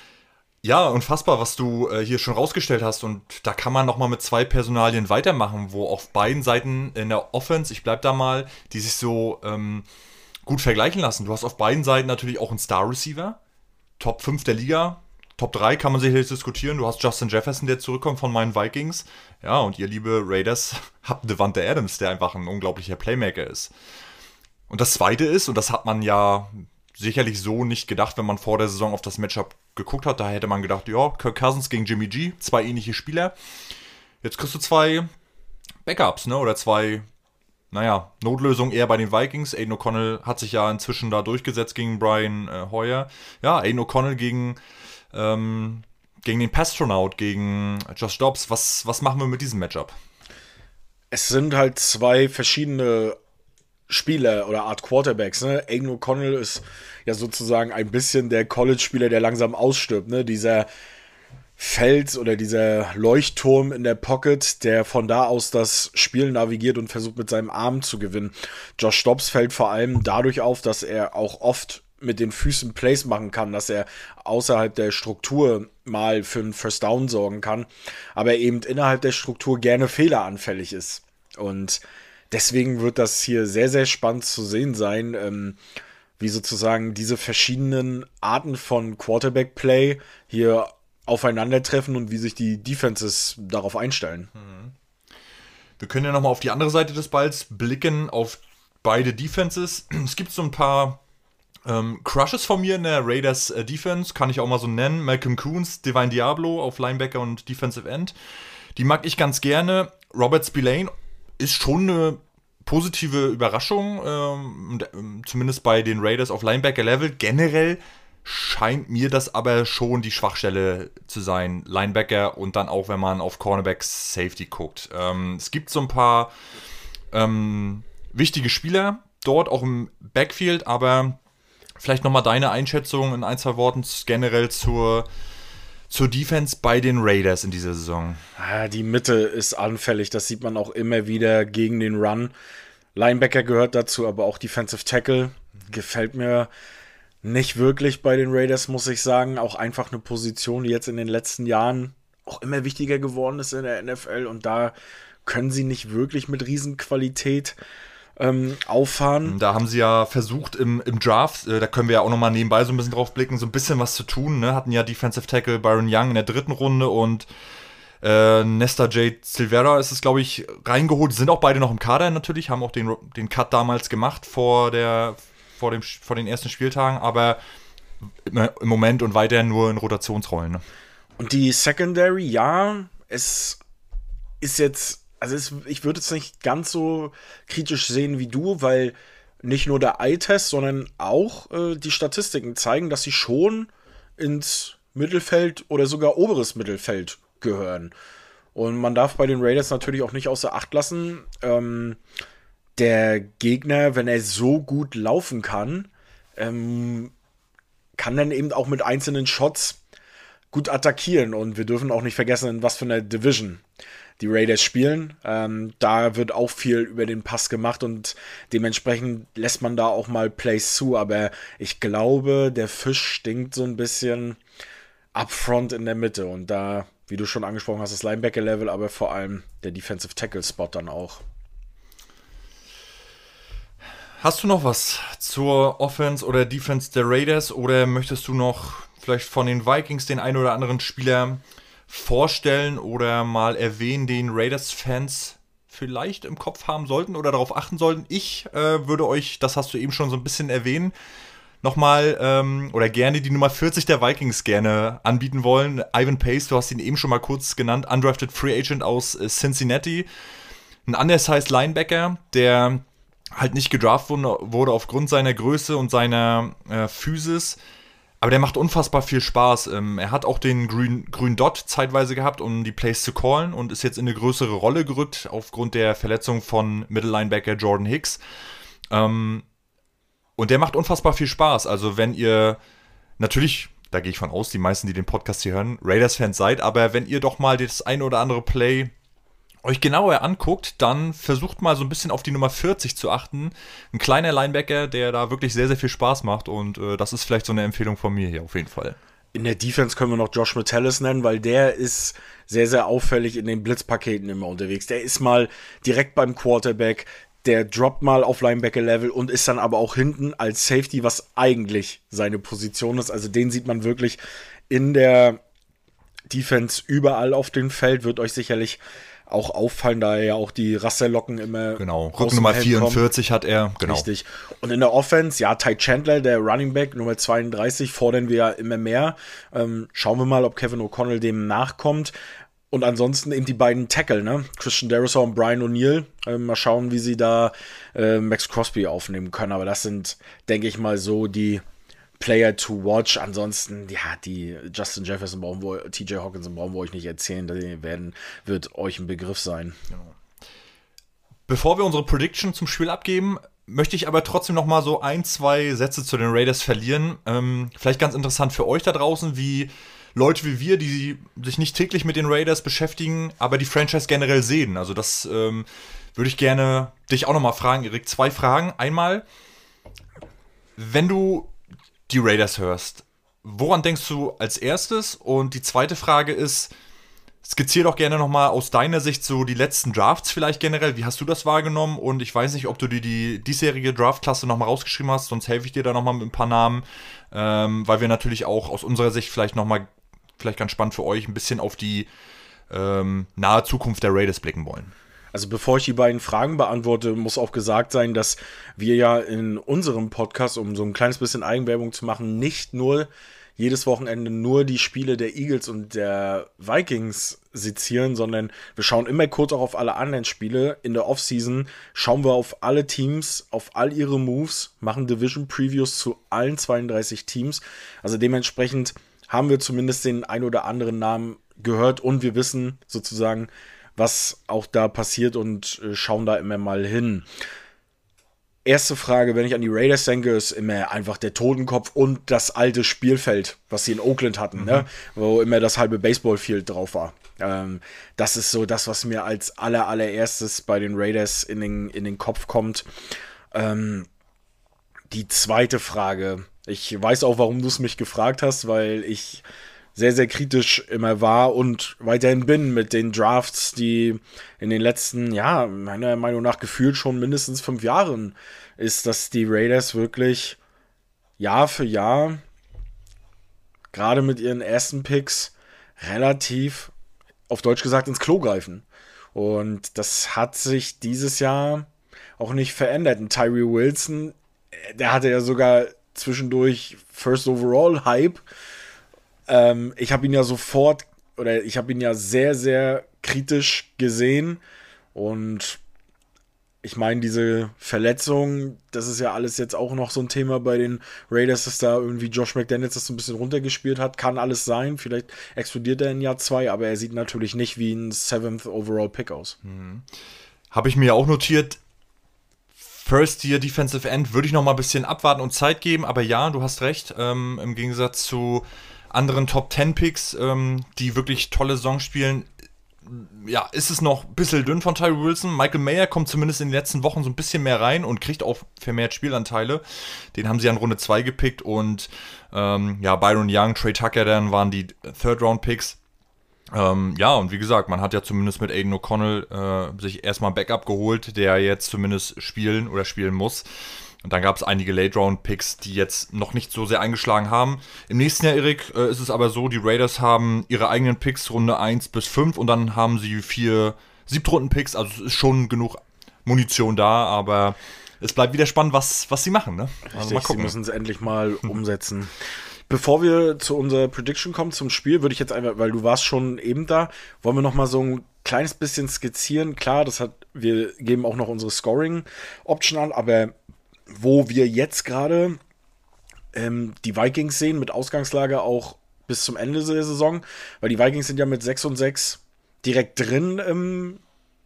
S4: Ja, unfassbar, was du äh, hier schon rausgestellt hast und da kann man nochmal mit zwei Personalien weitermachen, wo auf beiden Seiten in der Offense, ich bleib da mal, die sich so ähm, gut vergleichen lassen. Du hast auf beiden Seiten natürlich auch einen Star-Receiver, Top fünf der Liga, Top drei kann man sicherlich diskutieren. Du hast Justin Jefferson, der zurückkommt von meinen Vikings. Ja, und ihr liebe Raiders habt Devonta Adams, der einfach ein unglaublicher Playmaker ist. Und das Zweite ist, und das hat man ja sicherlich so nicht gedacht, wenn man vor der Saison auf das Matchup geguckt hat, da hätte man gedacht, ja, Kirk Cousins gegen Jimmy G, zwei ähnliche Spieler. Jetzt kriegst du zwei Backups, ne, oder zwei, naja, Notlösungen eher bei den Vikings. Aiden O'Connell hat sich ja inzwischen da durchgesetzt gegen Brian äh, Hoyer. Ja, Aiden O'Connell gegen Ähm, gegen den Pastronaut, gegen Josh Dobbs. Was, was machen wir mit diesem Matchup?
S5: es sind halt zwei verschiedene Spieler oder Art Quarterbacks, ne? Aiden O'Connell ist ja sozusagen ein bisschen der College-Spieler, der langsam ausstirbt, ne? Dieser Fels oder dieser Leuchtturm in der Pocket, der von da aus das Spiel navigiert und versucht mit seinem Arm zu gewinnen. Josh Dobbs fällt vor allem dadurch auf, dass er auch oft mit den Füßen Plays machen kann, dass er außerhalb der Struktur mal für einen First Down sorgen kann, aber eben innerhalb der Struktur gerne fehleranfällig ist. Und deswegen wird das hier sehr, sehr spannend zu sehen sein, ähm, wie sozusagen diese verschiedenen Arten von Quarterback-Play hier aufeinandertreffen und wie sich die Defenses darauf einstellen.
S4: Wir können ja nochmal auf die andere Seite des Balls blicken, auf beide Defenses. Es gibt so ein paar ähm, Crushes von mir in der Raiders äh, Defense, kann ich auch mal so nennen. Malcolm Koons, Divine Diablo auf Linebacker und Defensive End. Die mag ich ganz gerne. Robert Spillane ist schon eine positive Überraschung, ähm, zumindest bei den Raiders auf Linebacker-Level. Generell scheint mir das aber schon die Schwachstelle zu sein, Linebacker und dann auch, wenn man auf Cornerback Safety guckt. Ähm, es gibt so ein paar ähm, wichtige Spieler dort, auch im Backfield, aber vielleicht nochmal deine Einschätzung in ein, zwei Worten generell zur, zur Defense bei den Raiders in dieser Saison.
S5: Ah, die Mitte ist anfällig, das sieht man auch immer wieder gegen den Run. Linebacker gehört dazu, aber auch Defensive Tackle gefällt mir nicht wirklich bei den Raiders, muss ich sagen. Auch einfach eine Position, die jetzt in den letzten Jahren auch immer wichtiger geworden ist in der N F L. Und da können sie nicht wirklich mit Riesenqualität ähm, auffahren.
S4: Da haben sie ja versucht im, im Draft, äh, da können wir ja auch nochmal nebenbei so ein bisschen drauf blicken, so ein bisschen was zu tun. Ne? Hatten ja Defensive Tackle Byron Young in der dritten Runde und äh, Nesta J. Silvera ist es, glaube ich, reingeholt. Die sind auch beide noch im Kader natürlich, haben auch den, den Cut damals gemacht vor der Vor, dem, vor den ersten Spieltagen, aber im Moment und weiterhin nur in Rotationsrollen. Ne?
S5: Und die Secondary, ja, es ist jetzt, also es, ich würde es nicht ganz so kritisch sehen wie du, weil nicht nur der Eye-Test, sondern auch äh, die Statistiken zeigen, dass sie schon ins Mittelfeld oder sogar oberes Mittelfeld gehören. Und man darf bei den Raiders natürlich auch nicht außer Acht lassen, ähm, der Gegner, wenn er so gut laufen kann, ähm, kann dann eben auch mit einzelnen Shots gut attackieren. Und wir dürfen auch nicht vergessen, in was für einer Division die Raiders spielen. Ähm, da wird auch viel über den Pass gemacht und dementsprechend lässt man da auch mal Plays zu. Aber ich glaube, der Fisch stinkt so ein bisschen upfront in der Mitte. Und da, wie du schon angesprochen hast, das Linebacker-Level, aber vor allem der Defensive Tackle-Spot dann auch.
S4: Hast du noch was zur Offense oder Defense der Raiders oder möchtest du noch vielleicht von den Vikings den einen oder anderen Spieler vorstellen oder mal erwähnen, den Raiders-Fans vielleicht im Kopf haben sollten oder darauf achten sollten? Ich äh, würde euch, das hast du eben schon so ein bisschen erwähnt, nochmal ähm, oder gerne die Nummer vierzig der Vikings gerne anbieten wollen. Ivan Pace, du hast ihn eben schon mal kurz genannt, undrafted Free Agent aus äh, Cincinnati. Ein undersized Linebacker, der halt nicht gedraft wurde, wurde aufgrund seiner Größe und seiner äh, Physis. Aber der macht unfassbar viel Spaß. Ähm, er hat auch den grünen grün Dot zeitweise gehabt, um die Plays zu callen und ist jetzt in eine größere Rolle gerückt aufgrund der Verletzung von Middle-Linebacker Jordan Hicks. Ähm, und der macht unfassbar viel Spaß. Also wenn ihr natürlich, da gehe ich von aus, die meisten, die den Podcast hier hören, Raiders-Fans seid, aber wenn ihr doch mal das ein oder andere Play euch genauer anguckt, dann versucht mal so ein bisschen auf die Nummer vierzig zu achten. Ein kleiner Linebacker, der da wirklich sehr, sehr viel Spaß macht und äh, das ist vielleicht so eine Empfehlung von mir hier auf jeden Fall.
S5: In der Defense können wir noch Josh Metellus nennen, weil der ist sehr, sehr auffällig in den Blitzpaketen immer unterwegs. Der ist mal direkt beim Quarterback, der droppt mal auf Linebacker-Level und ist dann aber auch hinten als Safety, was eigentlich seine Position ist. Also den sieht man wirklich in der Defense überall auf dem Feld, wird euch sicherlich auch auffallen, da er ja auch die Rasterlocken immer
S4: genau, Rückennummer vierundvierzig hat er, genau.
S5: Richtig. Und in der Offense, ja, Ty Chandler, der Running Back, Nummer zweiunddreißig, fordern wir ja immer mehr. Ähm, schauen wir mal, ob Kevin O'Connell dem nachkommt. Und ansonsten eben die beiden Tackle, ne? Christian Darrisaw und Brian O'Neill. Ähm, mal schauen, wie sie da äh, Max Crosby aufnehmen können. Aber das sind, denke ich mal, so die Player to watch. Ansonsten, ja, die Justin Jefferson brauchen wir, T J Hawkinson brauchen wir euch nicht erzählen. Die werden, wird euch ein Begriff sein.
S4: Genau. Bevor wir unsere Prediction zum Spiel abgeben, möchte ich aber trotzdem noch mal so ein, zwei Sätze zu den Raiders verlieren. Ähm, vielleicht ganz interessant für euch da draußen, wie Leute wie wir, die sich nicht täglich mit den Raiders beschäftigen, aber die Franchise generell sehen. Also das ähm, würde ich gerne dich auch noch mal fragen, Erik. Zwei Fragen. Einmal, wenn du die Raiders hörst, woran denkst du als erstes? Und die zweite Frage ist, skizzier doch gerne noch mal aus deiner Sicht so die letzten Drafts vielleicht generell. Wie hast du das wahrgenommen? Und ich weiß nicht, ob du dir die diesjährige Draftklasse noch mal rausgeschrieben hast, sonst helfe ich dir da noch mal mit ein paar Namen, ähm, weil wir natürlich auch aus unserer Sicht vielleicht noch mal, vielleicht ganz spannend für euch, ein bisschen auf die ähm, nahe Zukunft der Raiders blicken wollen.
S5: Also bevor ich die beiden Fragen beantworte, muss auch gesagt sein, dass wir ja in unserem Podcast, um so ein kleines bisschen Eigenwerbung zu machen, nicht nur jedes Wochenende nur die Spiele der Eagles und der Vikings sezieren, sondern wir schauen immer kurz auch auf alle anderen Spiele. In der Offseason schauen wir auf alle Teams, auf all ihre Moves, machen Division-Previews zu allen zweiunddreißig Teams. Also dementsprechend haben wir zumindest den ein oder anderen Namen gehört und wir wissen sozusagen, was auch da passiert und äh, schauen da immer mal hin. Erste Frage, wenn ich an die Raiders denke, ist immer einfach der Totenkopf und das alte Spielfeld, was sie in Oakland hatten, mhm. ne? Wo immer das halbe Baseballfield drauf war. Ähm, das ist so das, was mir als aller, allererstes bei den Raiders in den, in den Kopf kommt. Ähm, die zweite Frage, ich weiß auch, warum du es mich gefragt hast, weil ich sehr, sehr kritisch immer war und weiterhin bin mit den Drafts, die in den letzten, ja, meiner Meinung nach gefühlt schon mindestens fünf Jahren ist, dass die Raiders wirklich Jahr für Jahr, gerade mit ihren ersten Picks, relativ, auf Deutsch gesagt, ins Klo greifen. Und das hat sich dieses Jahr auch nicht verändert. Und Tyree Wilson, der hatte ja sogar zwischendurch First Overall Hype. Ähm, ich habe ihn ja sofort, oder ich habe ihn ja sehr, sehr kritisch gesehen und ich meine, diese Verletzung, das ist ja alles jetzt auch noch so ein Thema bei den Raiders, dass da irgendwie Josh McDaniels das so ein bisschen runtergespielt hat, kann alles sein, vielleicht explodiert er in Jahr zwei, aber er sieht natürlich nicht wie ein Seventh Overall Pick aus.
S4: Mhm. Habe ich mir auch notiert, First Year Defensive End würde ich noch mal ein bisschen abwarten und Zeit geben, aber ja, du hast recht, ähm, im Gegensatz zu anderen Top zehn Picks, ähm, die wirklich tolle Saison spielen, ja, ist es noch ein bisschen dünn von Tyree Wilson. Michael Mayer kommt zumindest in den letzten Wochen so ein bisschen mehr rein und kriegt auch vermehrt Spielanteile. Den haben sie an Runde zwei gepickt und ähm, ja, Byron Young, Trey Tucker dann waren die Third-Round-Picks. Ähm, ja, und wie gesagt, man hat ja zumindest mit Aiden O'Connell äh, sich erstmal ein Backup geholt, der jetzt zumindest spielen oder spielen muss. Und dann gab es einige Late-Round-Picks, die jetzt noch nicht so sehr eingeschlagen haben. Im nächsten Jahr, Erik, äh, ist es aber so, die Raiders haben ihre eigenen Picks Runde eins bis fünf und dann haben sie vier Siebtrunden-Picks. Also es ist schon genug Munition da, aber es bleibt wieder spannend, was, was sie machen. Ne? Also
S5: Richtig,
S4: mal gucken.
S5: Sie müssen es endlich mal umsetzen. Bevor wir zu unserer Prediction kommen, zum Spiel, würde ich jetzt einfach, weil du warst schon eben da, wollen wir noch mal so ein kleines bisschen skizzieren. Klar, das hat, wir geben auch noch unsere Scoring-Option an, aber wo wir jetzt gerade ähm, die Vikings sehen, mit Ausgangslage auch bis zum Ende der Saison, weil die Vikings sind ja mit sechs und sechs direkt drin im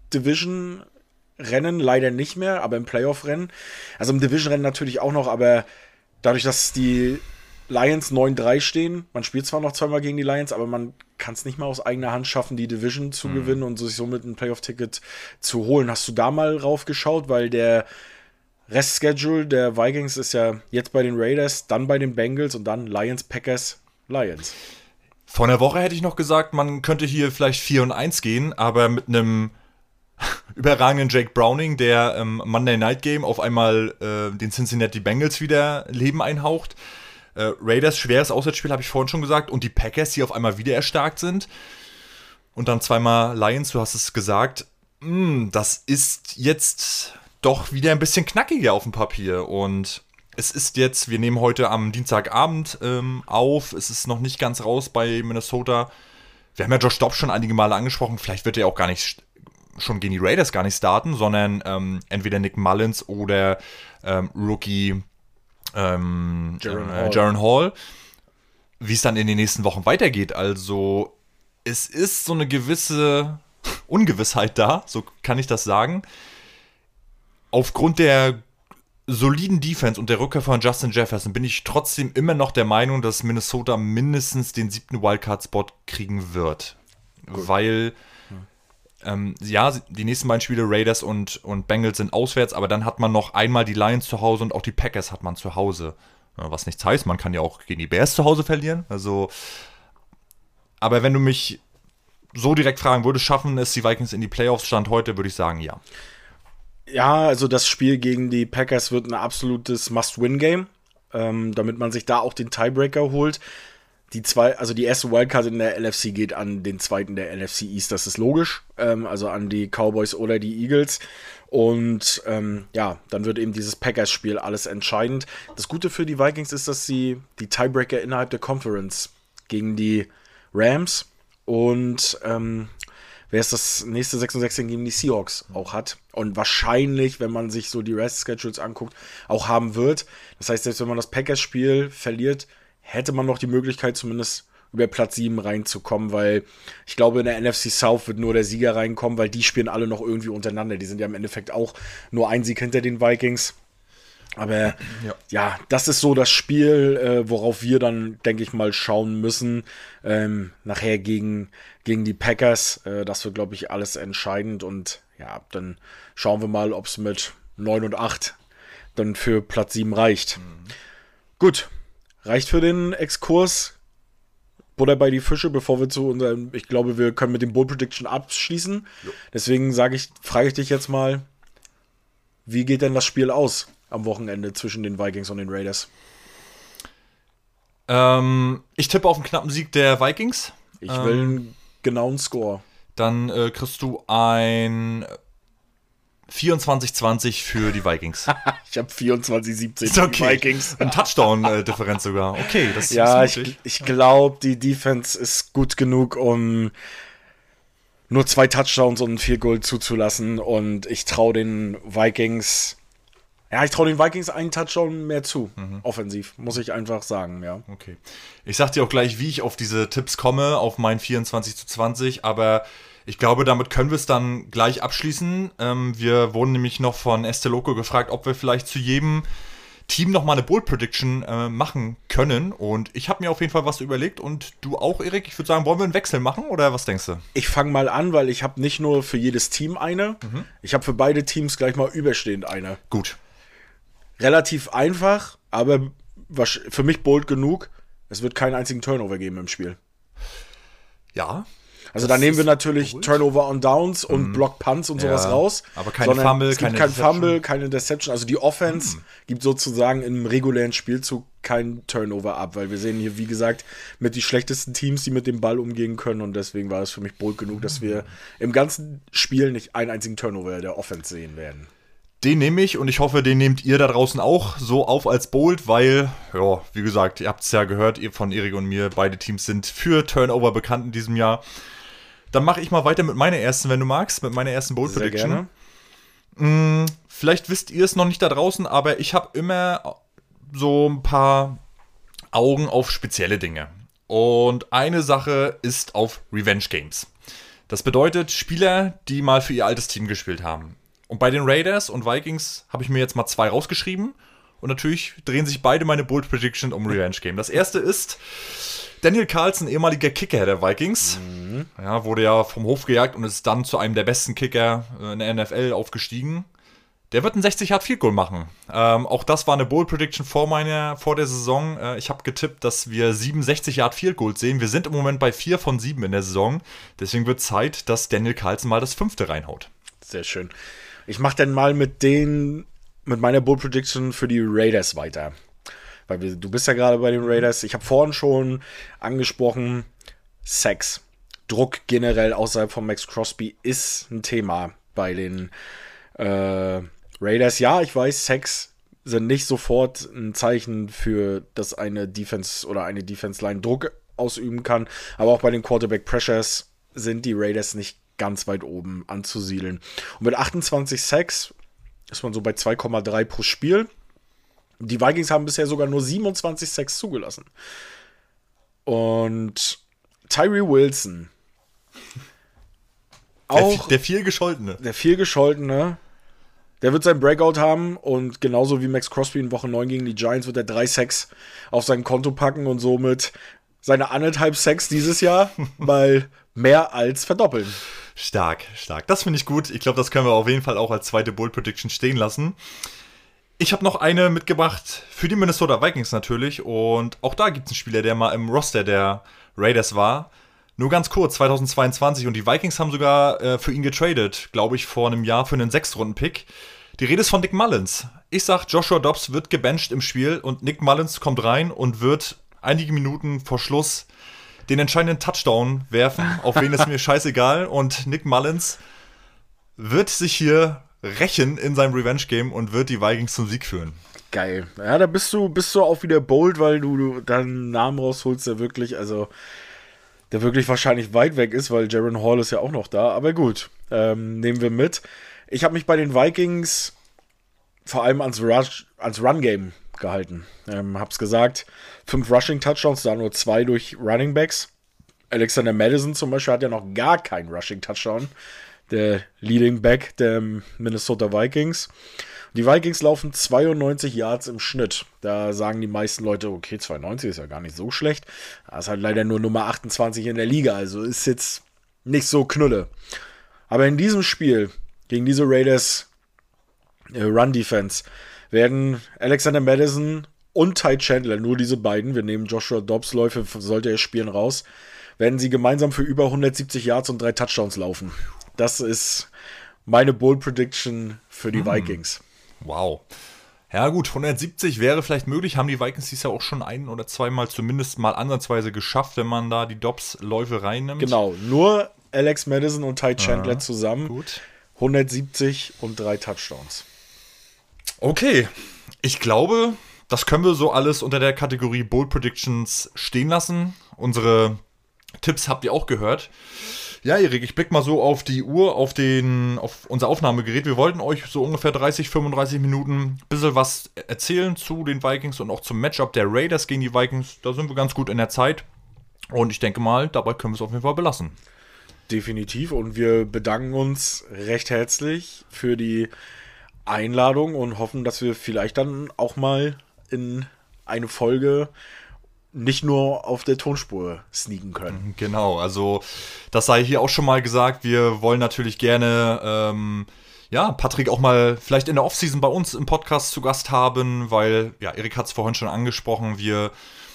S5: Division-Rennen, leider nicht mehr, aber im Playoff-Rennen. Also im Division-Rennen natürlich auch noch, aber dadurch, dass die Lions neun drei stehen, man spielt zwar noch zweimal gegen die Lions, aber man kann es nicht mal aus eigener Hand schaffen, die Division zu mhm. gewinnen und sich somit ein Playoff-Ticket zu holen. Hast du da mal raufgeschaut, weil der Restschedule der Vikings ist ja jetzt bei den Raiders, dann bei den Bengals und dann Lions, Packers, Lions.
S4: Vor einer Woche hätte ich noch gesagt, man könnte hier vielleicht vier und eins gehen, aber mit einem überragenden Jake Browning, der im Monday Night Game auf einmal äh, den Cincinnati Bengals wieder Leben einhaucht. Äh, Raiders, schweres Auswärtsspiel, habe ich vorhin schon gesagt, und die Packers, die auf einmal wieder erstarkt sind. Und dann zweimal Lions, du hast es gesagt. Mh, das ist jetzt doch wieder ein bisschen knackiger auf dem Papier und es ist jetzt, wir nehmen heute am Dienstagabend ähm, auf, es ist noch nicht ganz raus bei Minnesota. Wir haben ja Josh Dobbs schon einige Male angesprochen, vielleicht wird er auch gar nicht, schon gegen die Raiders gar nicht starten, sondern ähm, entweder Nick Mullins oder ähm, Rookie ähm, Jaron, äh, Hall. Jaron Hall. Wie es dann in den nächsten Wochen weitergeht, also es ist so eine gewisse Ungewissheit da, so kann ich das sagen. aufgrund der soliden Defense und der Rückkehr von Justin Jefferson bin ich trotzdem immer noch der Meinung, dass Minnesota mindestens den siebten Wildcard-Spot kriegen wird. Gut. Weil, ähm, ja, die nächsten beiden Spiele, Raiders und, und Bengals, sind auswärts, aber dann hat man noch einmal die Lions zu Hause und auch die Packers hat man zu Hause. Was nichts heißt, man kann ja auch gegen die Bears zu Hause verlieren. Also, aber wenn du mich so direkt fragen würdest, schaffen es die Vikings in die Playoffs, Stand heute, würde ich sagen, ja.
S5: Ja, also das Spiel gegen die Packers wird ein absolutes Must-Win-Game, ähm, damit man sich da auch den Tiebreaker holt. Die zwei, also die erste Wildcard in der L F C geht an den zweiten der L F C East, das ist logisch, ähm, also an die Cowboys oder die Eagles. Und ähm, ja, dann wird eben dieses Packers-Spiel alles entscheidend. Das Gute für die Vikings ist, dass sie die Tiebreaker innerhalb der Conference gegen die Rams und ähm, wer ist das nächste sechsundsechzig gegen die Seahawks auch hat. Und wahrscheinlich, wenn man sich so die Rest-Schedules anguckt, auch haben wird. Das heißt, selbst wenn man das Packers-Spiel verliert, hätte man noch die Möglichkeit, zumindest über Platz sieben reinzukommen, weil ich glaube, in der N F C South wird nur der Sieger reinkommen, weil die spielen alle noch irgendwie untereinander. Die sind ja im Endeffekt auch nur ein Sieg hinter den Vikings. Aber ja, ja das ist so das Spiel, äh, worauf wir dann, denke ich mal, schauen müssen. Ähm, nachher gegen, gegen die Packers. Äh, das wird, glaube ich, alles entscheidend. Und ja, dann schauen wir mal, ob es mit neun und acht dann für Platz sieben reicht. Mhm. Gut, reicht für den Exkurs. Butter bei die Fische, bevor wir zu unserem, ich glaube, wir können mit dem Bold Prediction abschließen. Jo. Deswegen sage ich, frage ich dich jetzt mal, wie geht denn das Spiel aus am Wochenende zwischen den Vikings und den Raiders?
S4: Ähm, ich tippe auf einen knappen Sieg der Vikings.
S5: Ich will ähm, einen genauen Score.
S4: Dann äh, kriegst du ein vierundzwanzig zwanzig für die Vikings.
S5: Ich habe vierundzwanzig siebzehn
S4: für okay.
S5: die Vikings.
S4: Ein Touchdown-Differenz sogar. Okay, das
S5: ja,
S4: ist
S5: ich, ich glaube, die Defense ist gut genug, um nur zwei Touchdowns und ein Field Goal zuzulassen. Und ich traue den Vikings, ja, ich traue den Vikings einen Touchdown mehr zu. Mhm. Offensiv, muss ich einfach sagen, ja.
S4: Okay. Ich sag dir auch gleich, wie ich auf diese Tipps komme, auf mein vierundzwanzig zu zwanzig, aber ich glaube, damit können wir es dann gleich abschließen. Ähm, wir wurden nämlich noch von Este Loco gefragt, ob wir vielleicht zu jedem Team nochmal eine Bold Prediction äh, machen können. Und ich habe mir auf jeden Fall was überlegt. Und du auch, Erik? Ich würde sagen, wollen wir einen Wechsel machen oder was denkst du?
S5: Ich fange mal an, weil ich habe nicht nur für jedes Team eine. Mhm. Ich habe für beide Teams gleich mal überstehend eine.
S4: Gut.
S5: Relativ einfach, aber für mich bold genug. Es wird keinen einzigen Turnover geben im Spiel.
S4: Ja.
S5: Also da nehmen wir natürlich gut. Turnover on Downs und mhm. Block Punts und sowas ja, raus.
S4: Aber keine Fumble,
S5: es gibt
S4: keine
S5: kein Fumble, keine Interception. Also die Offense mhm. gibt sozusagen im regulären Spielzug keinen Turnover ab, weil wir sehen hier, wie gesagt, mit die schlechtesten Teams, die mit dem Ball umgehen können, und deswegen war es für mich bold genug, dass wir im ganzen Spiel nicht einen einzigen Turnover der Offense sehen werden.
S4: Den nehme ich und ich hoffe, den nehmt ihr da draußen auch so auf als bold, weil, ja, wie gesagt, ihr habt es ja gehört, ihr von Erik und mir, beide Teams sind für Turnover bekannt in diesem Jahr. Dann mache ich mal weiter mit meiner ersten, wenn du magst, mit meiner ersten Bold
S5: Sehr
S4: Prediction. Gerne. Vielleicht wisst ihr es noch nicht da draußen, aber ich habe immer so ein paar Augen auf spezielle Dinge. Und eine Sache ist auf Revenge Games. Das bedeutet Spieler, die mal für ihr altes Team gespielt haben. Und bei den Raiders und Vikings habe ich mir jetzt mal zwei rausgeschrieben. Und natürlich drehen sich beide meine Bold Prediction um Revenge Game. Das erste ist Daniel Carlson, ehemaliger Kicker der Vikings. Mhm. Ja, wurde ja vom Hof gejagt und ist dann zu einem der besten Kicker in der N F L aufgestiegen. Der wird ein sechzig Yard Field Goal machen. Ähm, auch das war eine Bold Prediction vor, meiner, vor der Saison. Äh, ich habe getippt, dass wir sieben sechzig Yard Field Goals sehen. Wir sind im Moment bei vier von sieben in der Saison. Deswegen wird Zeit, dass Daniel Carlson mal das fünfte reinhaut.
S5: Sehr schön. Ich mache dann mal mit den, mit meiner Bold Prediction für die Raiders weiter. Weil wir, du bist ja gerade bei den Raiders. Ich habe vorhin schon angesprochen, Sacks. Druck generell außerhalb von Max Crosby ist ein Thema bei den äh, Raiders. Ja, ich weiß, Sacks sind nicht sofort ein Zeichen für, dass eine Defense oder eine Defense-Line Druck ausüben kann. Aber auch bei den Quarterback-Pressures sind die Raiders nicht ganz weit oben anzusiedeln. Und mit achtundzwanzig Sacks ist man so bei zwei Komma drei pro Spiel. Die Vikings haben bisher sogar nur siebenundzwanzig Sacks zugelassen. Und Tyree Wilson.
S4: Auch der, der viel gescholtene.
S5: Der viel gescholtene. der wird seinen Breakout haben und genauso wie Max Crosby in Woche neun gegen die Giants wird er drei Sacks auf sein Konto packen und somit seine anderthalb Sacks dieses Jahr mal mehr als verdoppeln.
S4: Stark, stark. Das finde ich gut. Ich glaube, das können wir auf jeden Fall auch als zweite Bold Prediction stehen lassen. Ich habe noch eine mitgebracht für die Minnesota Vikings natürlich und auch da gibt es einen Spieler, der mal im Roster der Raiders war. Nur ganz kurz, zweitausendzweiundzwanzig und die Vikings haben sogar äh, für ihn getradet, glaube ich, vor einem Jahr für einen Sechstrunden-Pick. Die Rede ist von Nick Mullins. Ich sag, Joshua Dobbs wird gebencht im Spiel und Nick Mullins kommt rein und wird einige Minuten vor Schluss den entscheidenden Touchdown werfen. Auf wen ist mir scheißegal. Und Nick Mullins wird sich hier rächen in seinem Revenge-Game und wird die Vikings zum Sieg führen.
S5: Geil. Ja, da bist du, bist du auch wieder bold, weil du, du deinen Namen rausholst, der wirklich, also der wirklich wahrscheinlich weit weg ist, weil Jaron Hall ist ja auch noch da. Aber gut, ähm, nehmen wir mit. Ich habe mich bei den Vikings vor allem ans, Rush, ans Run-Game gehalten. Ähm, hab's gesagt, fünf Rushing-Touchdowns, da nur zwei durch Running-Backs. Alexander Madison zum Beispiel hat ja noch gar keinen Rushing-Touchdown. Der Leading Back der Minnesota Vikings. Die Vikings laufen zweiundneunzig Yards im Schnitt. Da sagen die meisten Leute, okay, zweiundneunzig ist ja gar nicht so schlecht. Das ist halt leider nur Nummer achtundzwanzig in der Liga, also ist jetzt nicht so knülle. Aber in diesem Spiel gegen diese Raiders äh, Run-Defense werden Alexander Madison und Ty Chandler, nur diese beiden, wir nehmen Joshua Dobbs Läufe, sollte er spielen, raus, werden sie gemeinsam für über hundertsiebzig Yards und drei Touchdowns laufen. Das ist meine Bold Prediction für die hm. Vikings.
S4: Wow. Ja gut, hundertsiebzig wäre vielleicht möglich, haben die Vikings dies ja auch schon ein- oder zweimal zumindest mal ansatzweise geschafft, wenn man da die Dobbs-Läufe reinnimmt.
S5: Genau, nur Alex Madison und Ty Chandler ja, zusammen.
S4: Gut.
S5: hundertsiebzig und drei Touchdowns.
S4: Okay, ich glaube, das können wir so alles unter der Kategorie Bold Predictions stehen lassen. Unsere Tipps habt ihr auch gehört. Ja, Erik, ich blick mal so auf die Uhr, auf, den, auf unser Aufnahmegerät. Wir wollten euch so ungefähr dreißig, fünfunddreißig Minuten ein bisschen was erzählen zu den Vikings und auch zum Matchup der Raiders gegen die Vikings. Da sind wir ganz gut in der Zeit. Und ich denke mal, dabei können wir es auf jeden Fall belassen.
S5: Definitiv. Und wir bedanken uns recht herzlich für die Einladung und hoffen, dass wir vielleicht dann auch mal in eine Folge nicht nur auf der Tonspur sneaken können.
S4: Genau, also das sei hier auch schon mal gesagt. Wir wollen natürlich gerne ähm, ja, Patrick auch mal vielleicht in der Offseason bei uns im Podcast zu Gast haben, weil, ja, Erik hat es vorhin schon angesprochen, wir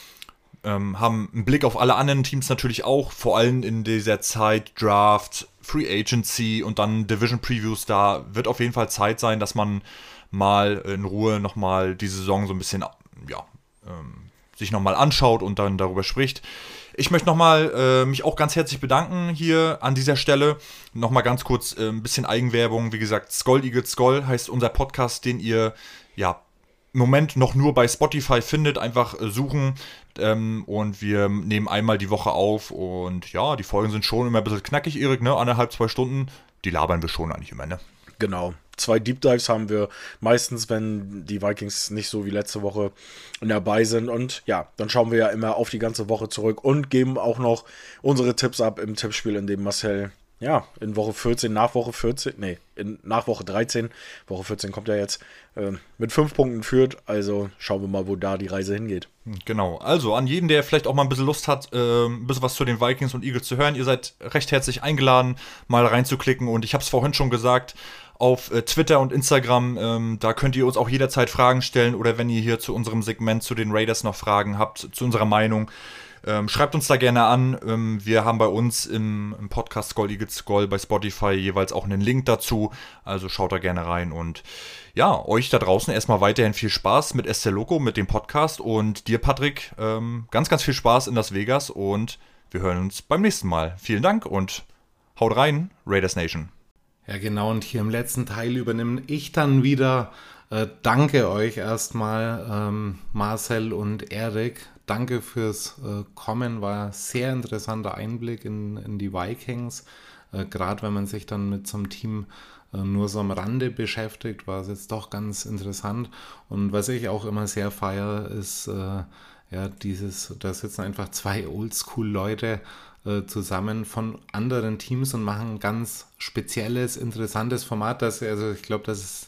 S4: ähm, haben einen Blick auf alle anderen Teams natürlich auch, vor allem in dieser Zeit Draft, Free Agency und dann Division Previews. Da wird auf jeden Fall Zeit sein, dass man mal in Ruhe nochmal die Saison so ein bisschen, ja, ähm, sich nochmal anschaut und dann darüber spricht. Ich möchte nochmal äh, mich auch ganz herzlich bedanken hier an dieser Stelle. Nochmal ganz kurz äh, ein bisschen Eigenwerbung. Wie gesagt, Skol Eagles Skol heißt unser Podcast, den ihr ja im Moment noch nur bei Spotify findet. Einfach äh, suchen ähm, und wir nehmen einmal die Woche auf und ja, die Folgen sind schon immer ein bisschen knackig, Erik, ne? Anderthalb, zwei Stunden. Die labern wir schon eigentlich immer, ne?
S5: Genau. Zwei Deep Dives haben wir meistens, wenn die Vikings nicht so wie letzte Woche dabei sind. Und ja, dann schauen wir ja immer auf die ganze Woche zurück und geben auch noch unsere Tipps ab im Tippspiel, in dem Marcel, ja, in Woche vierzehn, nach Woche vierzehn, nee, in, nach Woche dreizehn, Woche vierzehn kommt er jetzt, äh, mit fünf Punkten führt. Also schauen wir mal, wo da die Reise hingeht.
S4: Genau, also an jeden, der vielleicht auch mal ein bisschen Lust hat, äh, ein bisschen was zu den Vikings und Eagles zu hören, ihr seid recht herzlich eingeladen, mal reinzuklicken. Und ich habe es vorhin schon gesagt, auf äh, Twitter und Instagram, ähm, da könnt ihr uns auch jederzeit Fragen stellen oder wenn ihr hier zu unserem Segment zu den Raiders noch Fragen habt, zu unserer Meinung, ähm, schreibt uns da gerne an. Ähm, wir haben bei uns im, im Podcast Skol Eagles Skol bei Spotify jeweils auch einen Link dazu, also schaut da gerne rein und ja, euch da draußen erstmal weiterhin viel Spaß mit Este Loco, mit dem Podcast und dir, Patrick, ähm, ganz, ganz viel Spaß in Las Vegas und wir hören uns beim nächsten Mal. Vielen Dank und haut rein, Raiders Nation.
S2: Ja, genau, und hier im letzten Teil übernehme ich dann wieder. Äh, danke euch erstmal, ähm, Marcel und Erik. Danke fürs äh, Kommen, war ein sehr interessanter Einblick in, in die Vikings. Äh, Gerade wenn man sich dann mit so einem Team äh, nur so am Rande beschäftigt, war es jetzt doch ganz interessant. Und was ich auch immer sehr feiere, ist äh, ja dieses, da sitzen einfach zwei Oldschool-Leute zusammen von anderen Teams und machen ein ganz spezielles, interessantes Format. Das, also ich glaube, das ist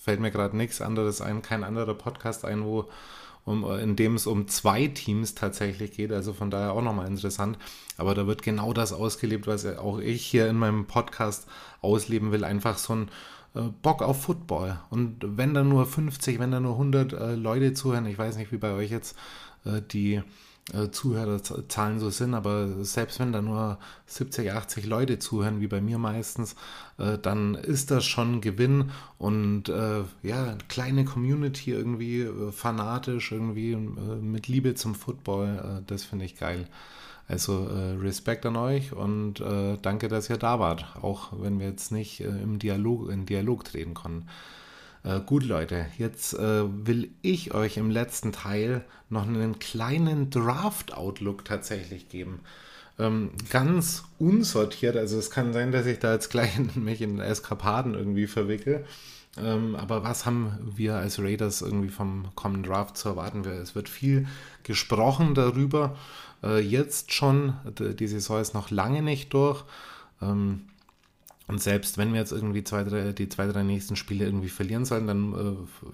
S2: fällt mir gerade nichts anderes ein, kein anderer Podcast ein, wo um, in dem es um zwei Teams tatsächlich geht, also von daher auch nochmal interessant. Aber da wird genau das ausgelebt, was auch ich hier in meinem Podcast ausleben will, einfach so ein äh, Bock auf Football. Und wenn da nur fünfzig, wenn da nur hundert äh, Leute zuhören, ich weiß nicht, wie bei euch jetzt äh, die äh, Zuhörerzahlen so sind, aber selbst wenn da nur siebzig, achtzig Leute zuhören, wie bei mir meistens, äh, dann ist das schon ein Gewinn und äh, ja, eine kleine Community irgendwie, äh, fanatisch irgendwie, äh, mit Liebe zum Football, äh, das finde ich geil. Also äh, Respekt an euch und äh, danke, dass ihr da wart, auch wenn wir jetzt nicht äh, im Dialog, in Dialog treten konnten. Äh, gut, Leute, jetzt äh, will ich euch im letzten Teil noch einen kleinen Draft-Outlook tatsächlich geben. Ähm, ganz unsortiert, also es kann sein, dass ich da jetzt gleich in, mich in Eskapaden irgendwie verwickle. Ähm, aber was haben wir als Raiders irgendwie vom kommenden Draft zu erwarten? Es wird viel gesprochen darüber. Äh, jetzt schon, die Saison ist noch lange nicht durch. Ähm, Und selbst wenn wir jetzt irgendwie zwei, drei, die zwei, drei nächsten Spiele irgendwie verlieren sollen, dann äh,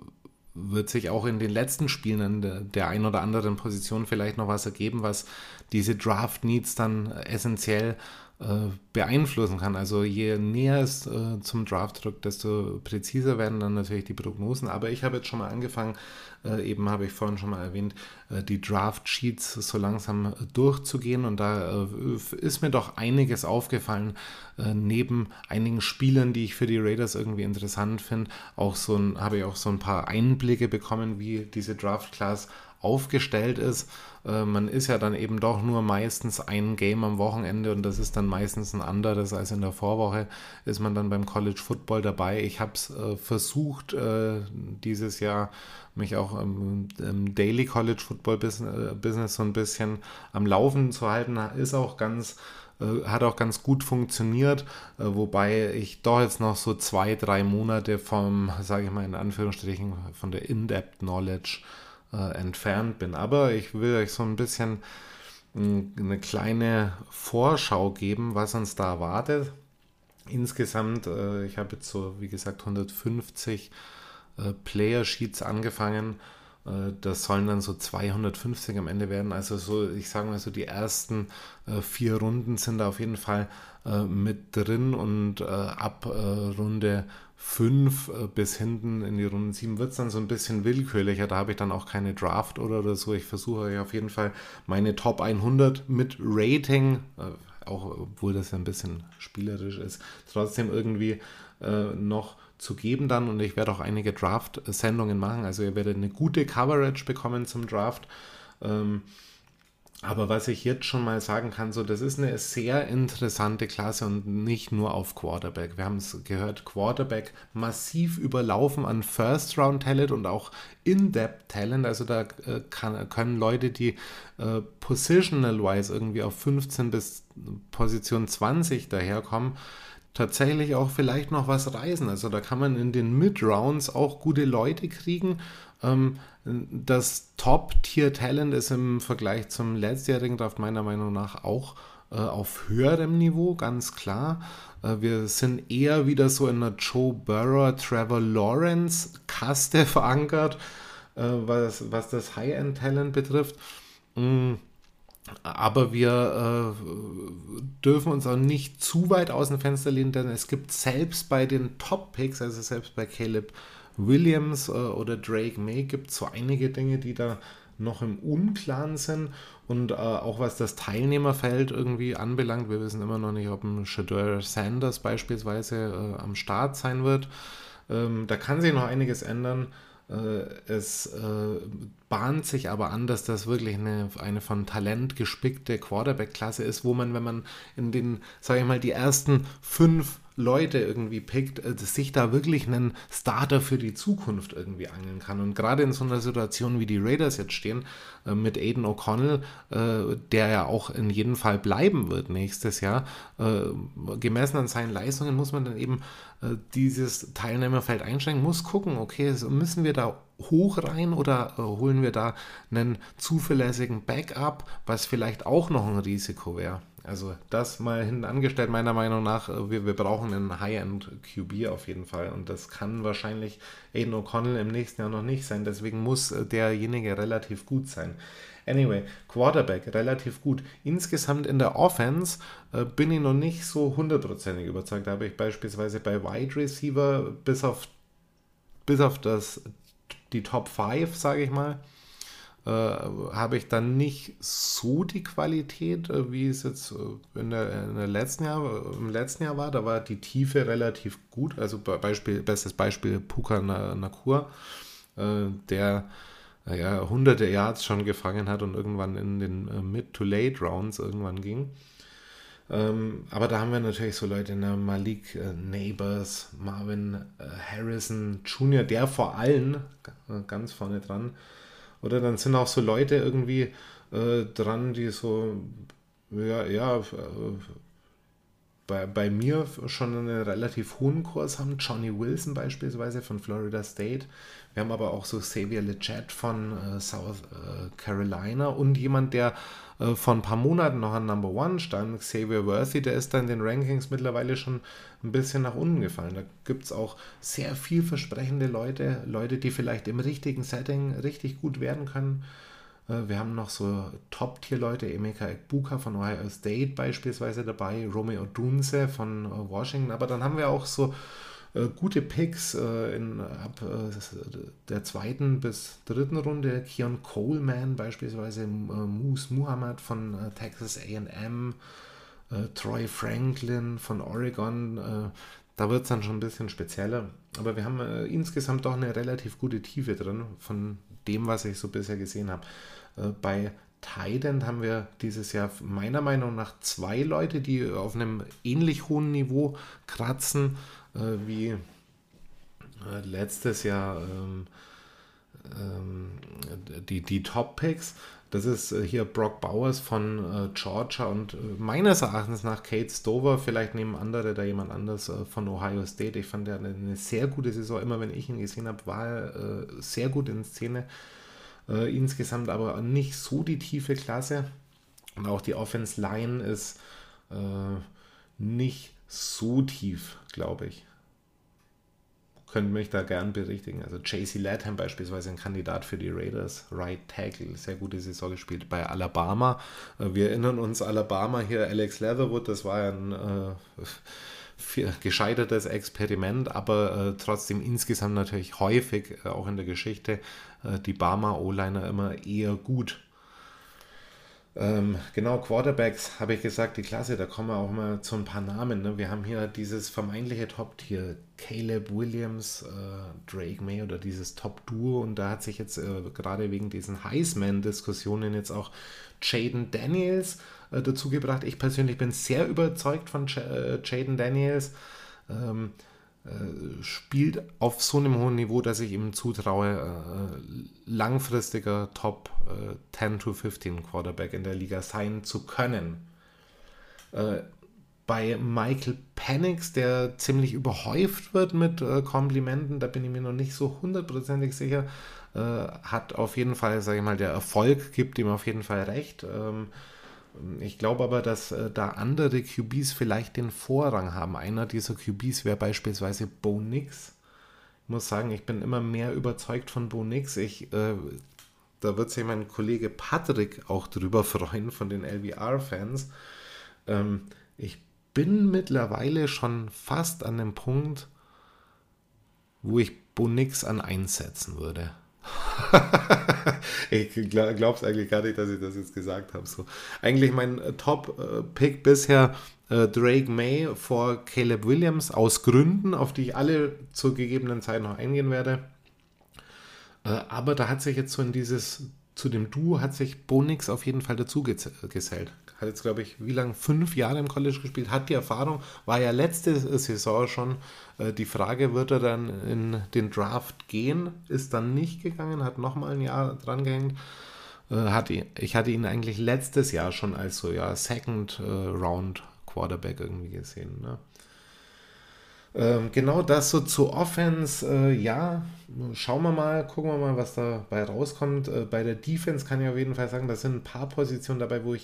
S2: wird sich auch in den letzten Spielen an der, der ein oder anderen Position vielleicht noch was ergeben, was diese Draft-Needs dann essentiell äh, beeinflussen kann. Also je näher es äh, zum Draft rückt, desto präziser werden dann natürlich die Prognosen. Aber ich habe jetzt schon mal angefangen, äh, eben habe ich vorhin schon mal erwähnt, äh, die Draft-Sheets so langsam äh, durchzugehen. Und da äh, ist mir doch einiges aufgefallen, äh, neben einigen Spielern, die ich für die Raiders irgendwie interessant finde. Auch so ein, habe ich auch so ein paar Einblicke bekommen, wie diese Draft-Class aufgestellt ist. Äh, man ist ja dann eben doch nur meistens ein Game am Wochenende und das ist dann meistens ein anderes als in der Vorwoche, ist man dann beim College Football dabei. Ich habe es äh, versucht, äh, dieses Jahr mich auch im, im Daily College Football Business, äh, Business so ein bisschen am Laufen zu halten, ist auch ganz äh, hat auch ganz gut funktioniert, äh, wobei ich doch jetzt noch so zwei, drei Monate vom, sage ich mal in Anführungsstrichen, von der In-Depth Knowledge Äh, entfernt bin. Aber ich will euch so ein bisschen mh, eine kleine Vorschau geben, was uns da erwartet. Insgesamt, äh, ich habe jetzt so, wie gesagt, hundertfünfzig äh, Player-Sheets angefangen. Äh, das sollen dann so zweihundertfünfzig am Ende werden. Also so, ich sage mal so, die ersten äh, vier Runden sind da auf jeden Fall äh, mit drin und äh, ab äh, Runde fünf bis hinten in die Runde sieben wird es dann so ein bisschen willkürlicher. Da habe ich dann auch keine Draft oder, oder so. Ich versuche euch auf jeden Fall meine Top hundert mit Rating, äh, auch obwohl das ja ein bisschen spielerisch ist, trotzdem irgendwie äh, noch zu geben dann. Und ich werde auch einige Draft-Sendungen machen. Also ihr werdet eine gute Coverage bekommen zum Draft. Ähm, Aber was ich jetzt schon mal sagen kann, so das ist eine sehr interessante Klasse und nicht nur auf Quarterback. Wir haben es gehört, Quarterback massiv überlaufen an First-Round-Talent und auch In-Depth-Talent. Also da äh, kann, können Leute, die äh, positional-wise irgendwie auf fünfzehn bis Position zwanzig daherkommen, tatsächlich auch vielleicht noch was reißen. Also da kann man in den Mid-Rounds auch gute Leute kriegen. Ähm, das Top-Tier-Talent ist im Vergleich zum letztjährigen Draft meiner Meinung nach auch äh, auf höherem Niveau, ganz klar. Äh, wir sind eher wieder so in einer Joe Burrow, Trevor Lawrence-Kaste verankert, äh, was, was das High-End-Talent betrifft. Mm. Aber wir äh, dürfen uns auch nicht zu weit aus dem Fenster lehnen, denn es gibt selbst bei den Top-Picks, also selbst bei Caleb Williams äh, oder Drake May, gibt es so einige Dinge, die da noch im Unklaren sind. Und äh, auch was das Teilnehmerfeld irgendwie anbelangt, wir wissen immer noch nicht, ob ein Shedeur Sanders beispielsweise äh, am Start sein wird. Ähm, da kann sich noch einiges ändern. Es äh, bahnt sich aber an, dass das wirklich eine, eine von Talent gespickte Quarterback-Klasse ist, wo man, wenn man in den, sage ich mal, die ersten fünf Leute irgendwie pickt, äh, sich da wirklich einen Starter für die Zukunft irgendwie angeln kann. Und gerade in so einer Situation, wie die Raiders jetzt stehen, äh, mit Aiden O'Connell, äh, der ja auch in jedem Fall bleiben wird nächstes Jahr, äh, gemessen an seinen Leistungen muss man dann eben äh, dieses Teilnehmerfeld einschränken, muss gucken, okay, so müssen wir da hoch rein oder äh, holen wir da einen zuverlässigen Backup, was vielleicht auch noch ein Risiko wäre. Also das mal hinten angestellt, meiner Meinung nach, wir, wir brauchen einen High-End-Q B auf jeden Fall und das kann wahrscheinlich Aiden O'Connell im nächsten Jahr noch nicht sein, deswegen muss derjenige relativ gut sein. Anyway, Quarterback, relativ gut. Insgesamt in der Offense äh, bin ich noch nicht so hundertprozentig überzeugt. Da habe ich beispielsweise bei Wide Receiver bis auf, bis auf das, die Top fünf, sage ich mal, äh, habe ich dann nicht so die Qualität, äh, wie es jetzt in der, in der letzten Jahr, im letzten Jahr war. Da war die Tiefe relativ gut. Also Beispiel, bestes Beispiel Puka Nacua, äh, der ja, hunderte Yards schon gefangen hat und irgendwann in den äh, Mid-to-Late-Rounds irgendwann ging. Ähm, aber da haben wir natürlich so Leute, ne, Malik äh, Neighbors, Marvin äh, Harrison Junior, der vor allem äh, ganz vorne dran. Oder dann sind auch so Leute irgendwie äh, dran, die so, ja, ja, äh, bei, bei mir schon einen relativ hohen Kurs haben. Johnny Wilson beispielsweise von Florida State. Wir haben aber auch so Xavier Legette von äh, South äh, Carolina und jemand, der äh, vor ein paar Monaten noch an Number One stand, Xavier Worthy, der ist da in den Rankings mittlerweile schon ein bisschen nach unten gefallen. Da gibt es auch sehr vielversprechende Leute, Leute, die vielleicht im richtigen Setting richtig gut werden können. Äh, wir haben noch so Top-Tier-Leute, Emeka Egbuka von Ohio State beispielsweise dabei, Romeo Dunze von äh, Washington, aber dann haben wir auch so gute Picks äh, in, ab äh, der zweiten bis dritten Runde. Keon Coleman beispielsweise, äh, Moose Muhammad von äh, Texas A and M, äh, Troy Franklin von Oregon. Äh, da wird es dann schon ein bisschen spezieller. Aber wir haben äh, insgesamt doch eine relativ gute Tiefe drin, von dem, was ich so bisher gesehen habe. Äh, bei Tight End haben wir dieses Jahr meiner Meinung nach zwei Leute, die auf einem ähnlich hohen Niveau kratzen, wie äh, letztes Jahr ähm, ähm, die, die Top-Picks. Das ist äh, hier Brock Bowers von äh, Georgia und äh, meines Erachtens nach Kate Stover, vielleicht nehmen andere da jemand anders äh, von Ohio State. Ich fand, er eine, eine sehr gute Saison. Immer wenn ich ihn gesehen habe, war er äh, sehr gut in Szene. Äh, insgesamt aber nicht so die tiefe Klasse. Und auch die Offense Line ist äh, nicht so tief, glaube ich. Könnt mich da gern berichtigen. Also J C Latham beispielsweise ein Kandidat für die Raiders, Right Tackle, sehr gute Saison gespielt bei Alabama. Wir erinnern uns, Alabama hier, Alex Leatherwood, das war ja ein äh, gescheitertes Experiment, aber äh, trotzdem insgesamt natürlich häufig, äh, auch in der Geschichte, äh, die Bama O-Liner immer eher gut. Ähm, genau, Quarterbacks, habe ich gesagt, die Klasse, da kommen wir auch mal zu ein paar Namen. Ne? Wir haben hier dieses vermeintliche Top-Tier, Caleb Williams, äh, Drake May oder dieses Top-Duo und da hat sich jetzt äh, gerade wegen diesen Heisman-Diskussionen jetzt auch Jaden Daniels äh, dazu gebracht. Ich persönlich bin sehr überzeugt von J- äh, Jaden Daniels. Ähm, spielt auf so einem hohen Niveau, dass ich ihm zutraue, äh, langfristiger Top äh, zehn to fünfzehn Quarterback in der Liga sein zu können. Äh, bei Michael Penix, der ziemlich überhäuft wird mit äh, Komplimenten, da bin ich mir noch nicht so hundertprozentig sicher, äh, hat auf jeden Fall, sage ich mal, der Erfolg gibt ihm auf jeden Fall recht. Ähm, Ich glaube aber, dass äh, da andere Q Bs vielleicht den Vorrang haben. Einer dieser Q Bs wäre beispielsweise Bo Nix. Ich muss sagen, ich bin immer mehr überzeugt von Bo Nix. Ich, äh, da wird sich mein Kollege Patrick auch drüber freuen, von den L V R-Fans. Ähm, ich bin mittlerweile schon fast an dem Punkt, wo ich Bo Nix an einsetzen würde. Ich glaube es eigentlich gar nicht, dass ich das jetzt gesagt habe. So. Eigentlich mein äh, Top-Pick bisher äh, Drake May vor Caleb Williams aus Gründen, auf die ich alle zur gegebenen Zeit noch eingehen werde. Äh, aber da hat sich jetzt so in dieses, zu dem Duo hat sich Bo Nix auf jeden Fall dazu gez- gesellt. Hat jetzt, glaube ich, wie lange? Fünf Jahre im College gespielt, hat die Erfahrung, war ja letzte Saison schon. Äh, die Frage, wird er dann in den Draft gehen? Ist dann nicht gegangen, hat nochmal ein Jahr dran gehängt. Äh, hat ihn, ich hatte ihn eigentlich letztes Jahr schon als so, ja, Second äh, Round Quarterback irgendwie gesehen. Ne? Ähm, genau das so zur Offense, äh, ja, schauen wir mal, gucken wir mal, was dabei rauskommt. Äh, bei der Defense kann ich auf jeden Fall sagen, da sind ein paar Positionen dabei, wo ich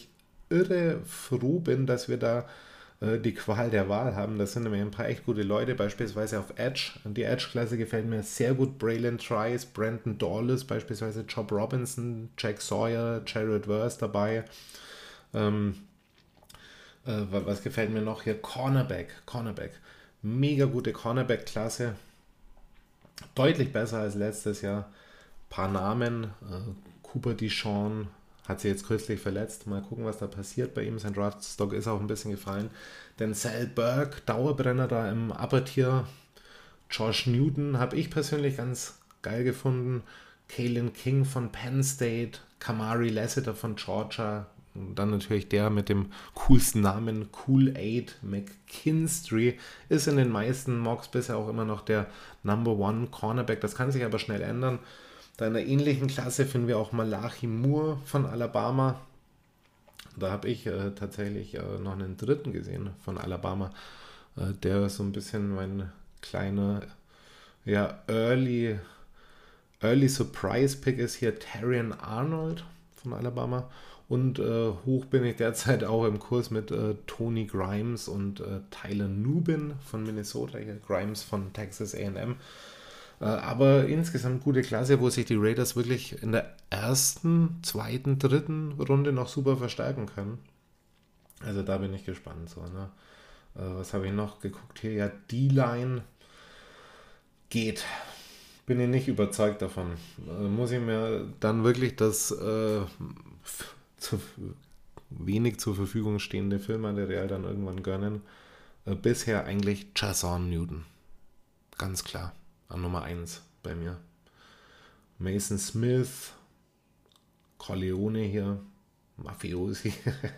S2: irre froh bin, dass wir da äh, die Qual der Wahl haben. Das sind nämlich ein paar echt gute Leute, beispielsweise auf Edge. Die Edge-Klasse gefällt mir sehr gut. Braylon Trice, Brandon Dawless, beispielsweise Job Robinson, Jack Sawyer, Jared Verse dabei. Ähm, äh, was gefällt mir noch hier? Cornerback, Cornerback. Mega gute Cornerback-Klasse. Deutlich besser als letztes Jahr. Paar Namen. Äh, Cooper DeShawn hat sich jetzt kürzlich verletzt. Mal gucken, was da passiert bei ihm. Sein Draftstock ist auch ein bisschen gefallen. Denzel Burke, Dauerbrenner da im Upper Tier. Josh Newton habe ich persönlich ganz geil gefunden. Kalen King von Penn State. Kamari Lassiter von Georgia. Und dann natürlich der mit dem coolsten Namen, Kool-Aid McKinstry, ist in den meisten Mocks bisher auch immer noch der Number One Cornerback. Das kann sich aber schnell ändern. Da in einer ähnlichen Klasse finden wir auch Malachi Moore von Alabama. Da habe ich äh, tatsächlich äh, noch einen dritten gesehen von Alabama. Äh, der ist so ein bisschen mein kleiner ja, Early, Early Surprise Pick ist hier Terrion Arnold von Alabama. Und äh, hoch bin ich derzeit auch im Kurs mit äh, Tony Grimes und äh, Tyler Nubin von Minnesota. Hier Grimes von Texas A and M. Äh, aber insgesamt gute Klasse, wo sich die Raiders wirklich in der ersten, zweiten, dritten Runde noch super verstärken können. Also da bin ich gespannt. So, ne? äh, was habe ich noch geguckt hier? Ja, D-Line geht. Bin ich nicht überzeugt davon. Äh, muss ich mir dann wirklich das äh, zu wenig zur Verfügung stehende Filmmaterial dann irgendwann gönnen. Äh, bisher eigentlich Jason Newton. Ganz klar. An Nummer eins bei mir. Mason Smith, Corleone hier, Mafiosi.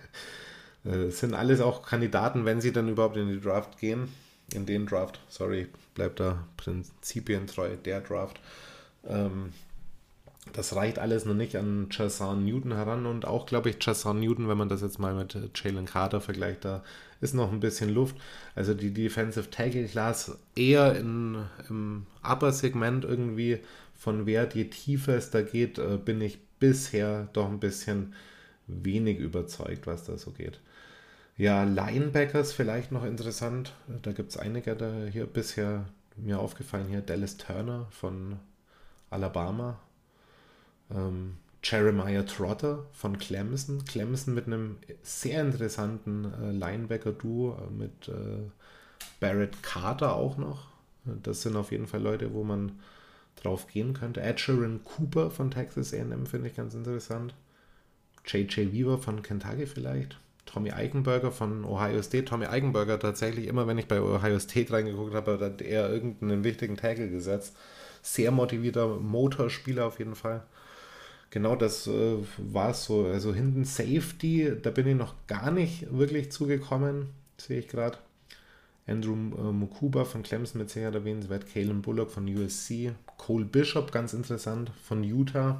S2: Das sind alles auch Kandidaten, wenn sie dann überhaupt in die Draft gehen. In den Draft, sorry, bleibt da prinzipientreu, der Draft. Ähm, das reicht alles noch nicht an Jason Newton heran und auch, glaube ich, Jason Newton, wenn man das jetzt mal mit Jalen Carter vergleicht, da ist noch ein bisschen Luft. Also die Defensive Tackle Class eher in, im Upper-Segment irgendwie von Wert. Je tiefer es da geht, äh, bin ich bisher doch ein bisschen wenig überzeugt, was da so geht. Ja, Linebackers vielleicht noch interessant. Da gibt es einige, da hier bisher mir aufgefallen. Hier Dallas Turner von Alabama. Ähm, Jeremiah Trotter von Clemson. Clemson mit einem sehr interessanten äh, Linebacker-Duo äh, mit äh, Barrett Carter auch noch. Das sind auf jeden Fall Leute, wo man drauf gehen könnte. Adrian Cooper von Texas A and M finde ich ganz interessant. J J Weaver von Kentucky vielleicht. Tommy Eichenberger von Ohio State. Tommy Eichenberger tatsächlich, immer wenn ich bei Ohio State reingeguckt habe, hat er irgendeinen wichtigen Tackle gesetzt. Sehr motivierter Motorspieler auf jeden Fall. Genau, das äh, war es so. Also hinten Safety, da bin ich noch gar nicht wirklich zugekommen, sehe ich gerade. Andrew äh, Mukuba von Clemson mit Sicherheit erwähnenswert. Kalen Bullock von U S C. Cole Bishop, ganz interessant, von Utah.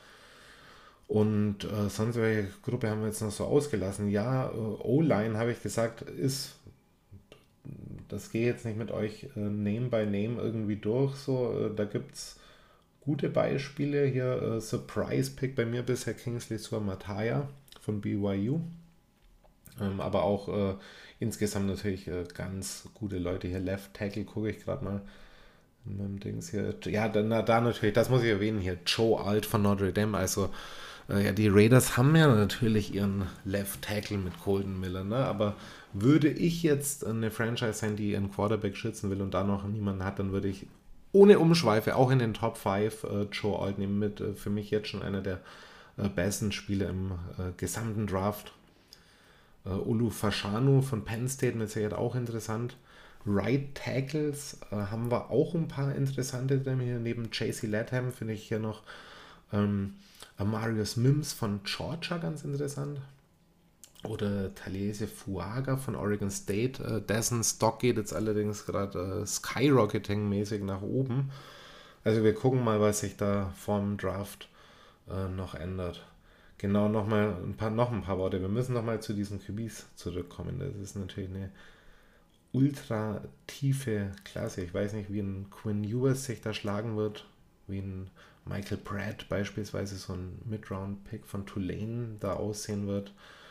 S2: Und äh, sonst welche Gruppe haben wir jetzt noch so ausgelassen? Ja, äh, O-Line habe ich gesagt, ist, das gehe jetzt nicht mit euch äh, Name by Name irgendwie durch. So, äh, da gibt es gute Beispiele. Hier äh, Surprise-Pick bei mir bisher Kingsley Suamataia von B Y U. Ähm, aber auch äh, insgesamt natürlich äh, ganz gute Leute hier. Left Tackle gucke ich gerade mal. In meinem Dings hier. Ja, da, da natürlich, das muss ich erwähnen hier. Joe Alt von Notre Dame. Also äh, ja, die Raiders haben ja natürlich ihren Left Tackle mit Colton Miller, ne? Aber würde ich jetzt eine Franchise sein, die ihren Quarterback schützen will und da noch niemanden hat, dann würde ich ohne Umschweife auch in den Top fünf äh, Joe Alt nehmen mit. Äh, für mich jetzt schon einer der äh, besten Spieler im äh, gesamten Draft. Äh, Olu Fashanu von Penn State mit Sicherheit auch interessant. Right Tackles äh, haben wir auch ein paar interessante drin. Hier neben J C Latham finde ich hier noch ähm, Amarius Mims von Georgia ganz interessant. Oder Talese Fuaga von Oregon State. Äh, dessen Stock geht jetzt allerdings gerade äh, Skyrocketing-mäßig nach oben. Also wir gucken mal, was sich da vorm Draft äh, noch ändert. Genau, noch, mal ein paar, noch ein paar Worte. Wir müssen noch mal zu diesen Q Bs zurückkommen. Das ist natürlich eine ultra tiefe Klasse. Ich weiß nicht, wie ein Quinn Ewers sich da schlagen wird, wie ein Michael Pratt beispielsweise, so ein Mid-Round-Pick von Tulane da aussehen wird.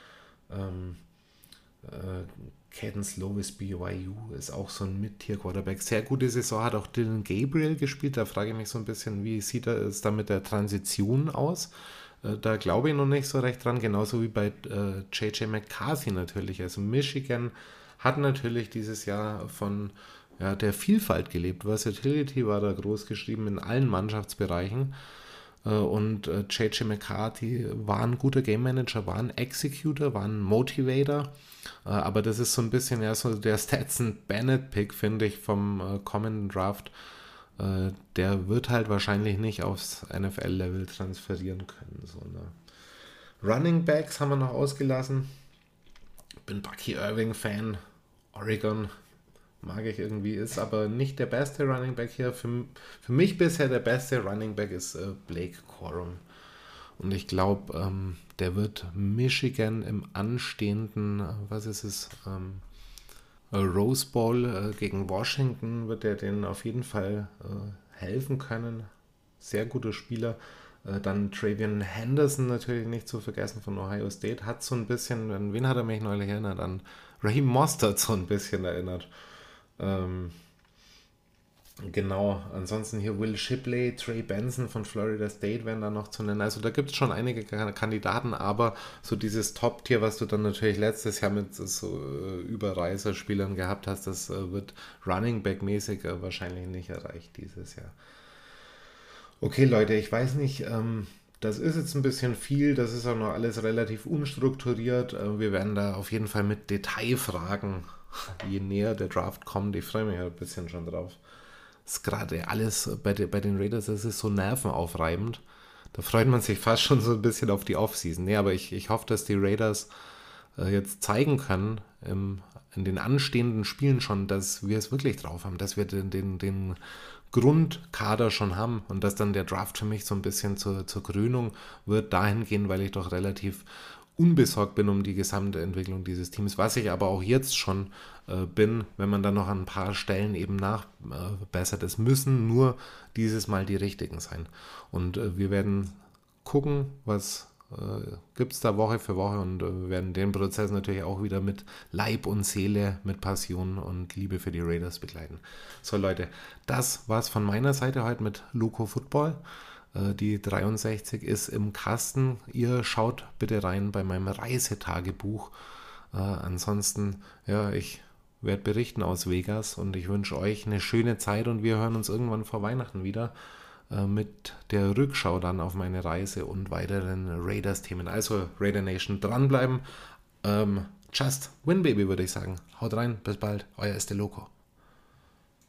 S2: Ähm, äh, Caden Slovis, B Y U, ist auch so ein Mid-Tier-Quarterback. Sehr gute Saison, hat auch Dylan Gabriel gespielt. Da frage ich mich so ein bisschen, wie sieht es da mit der Transition aus? Äh, da glaube ich noch nicht so recht dran, genauso wie bei äh, J J McCarthy natürlich. Also Michigan hat natürlich dieses Jahr von ja, der Vielfalt gelebt. Versatility war da groß geschrieben in allen Mannschaftsbereichen. Äh, und äh, J J McCarthy war ein guter Game Manager, war ein Executor, war ein Motivator. Äh, aber das ist so ein bisschen ja so der Stetson Bennett-Pick, finde ich, vom äh, kommenden Draft. Äh, der wird halt wahrscheinlich nicht aufs N F L-Level transferieren können. So, ne? Running Backs haben wir noch ausgelassen. Bin Bucky Irving-Fan. Oregon mag ich irgendwie, ist aber nicht der beste Running Back hier. Für, für mich bisher der beste Running Back ist äh, Blake Corum. Und ich glaube, ähm, der wird Michigan im anstehenden, äh, was ist es, ähm, Rose Bowl äh, gegen Washington, wird er denen auf jeden Fall äh, helfen können. Sehr guter Spieler. Äh, dann Travion Henderson natürlich nicht zu vergessen von Ohio State. Hat so ein bisschen, an wen hat er mich neulich erinnert? An Raheem Mostert so ein bisschen erinnert. Ähm, genau, ansonsten hier Will Shipley, Trey Benson von Florida State werden da noch zu nennen. Also da gibt es schon einige Kandidaten, aber so dieses Top-Tier, was du dann natürlich letztes Jahr mit so äh, Überreißerspielern gehabt hast, das äh, wird Running Back-mäßig äh, wahrscheinlich nicht erreicht dieses Jahr. Okay, Leute, ich weiß nicht, ähm, das ist jetzt ein bisschen viel, das ist auch noch alles relativ unstrukturiert. Äh, wir werden da auf jeden Fall mit Detailfragen, je näher der Draft kommt, ich freue mich ein bisschen schon drauf. Das ist gerade alles bei, de, bei den Raiders, das ist so nervenaufreibend. Da freut man sich fast schon so ein bisschen auf die Offseason. Nee, aber ich, ich hoffe, dass die Raiders äh, jetzt zeigen können, im, in den anstehenden Spielen schon, dass wir es wirklich drauf haben, dass wir den, den, den Grundkader schon haben und dass dann der Draft für mich so ein bisschen zur, zur Krönung wird, dahingehend, weil ich doch relativ unbesorgt bin um die gesamte Entwicklung dieses Teams, was ich aber auch jetzt schon äh, bin, wenn man dann noch an ein paar Stellen eben nachbessert. Äh, es müssen nur dieses Mal die richtigen sein. Und äh, wir werden gucken, was äh, gibt es da Woche für Woche und äh, wir werden den Prozess natürlich auch wieder mit Leib und Seele, mit Passion und Liebe für die Raiders begleiten. So Leute, das war's von meiner Seite heute mit Loco Football. Die dreiundsechzig ist im Kasten. Ihr schaut bitte rein bei meinem Reisetagebuch. Äh, ansonsten, ja, ich werde berichten aus Vegas und ich wünsche euch eine schöne Zeit und wir hören uns irgendwann vor Weihnachten wieder äh, mit der Rückschau dann auf meine Reise und weiteren Raiders-Themen. Also Raider Nation, dranbleiben. Ähm, just win, baby, würde ich sagen. Haut rein, bis bald, euer Este Loco.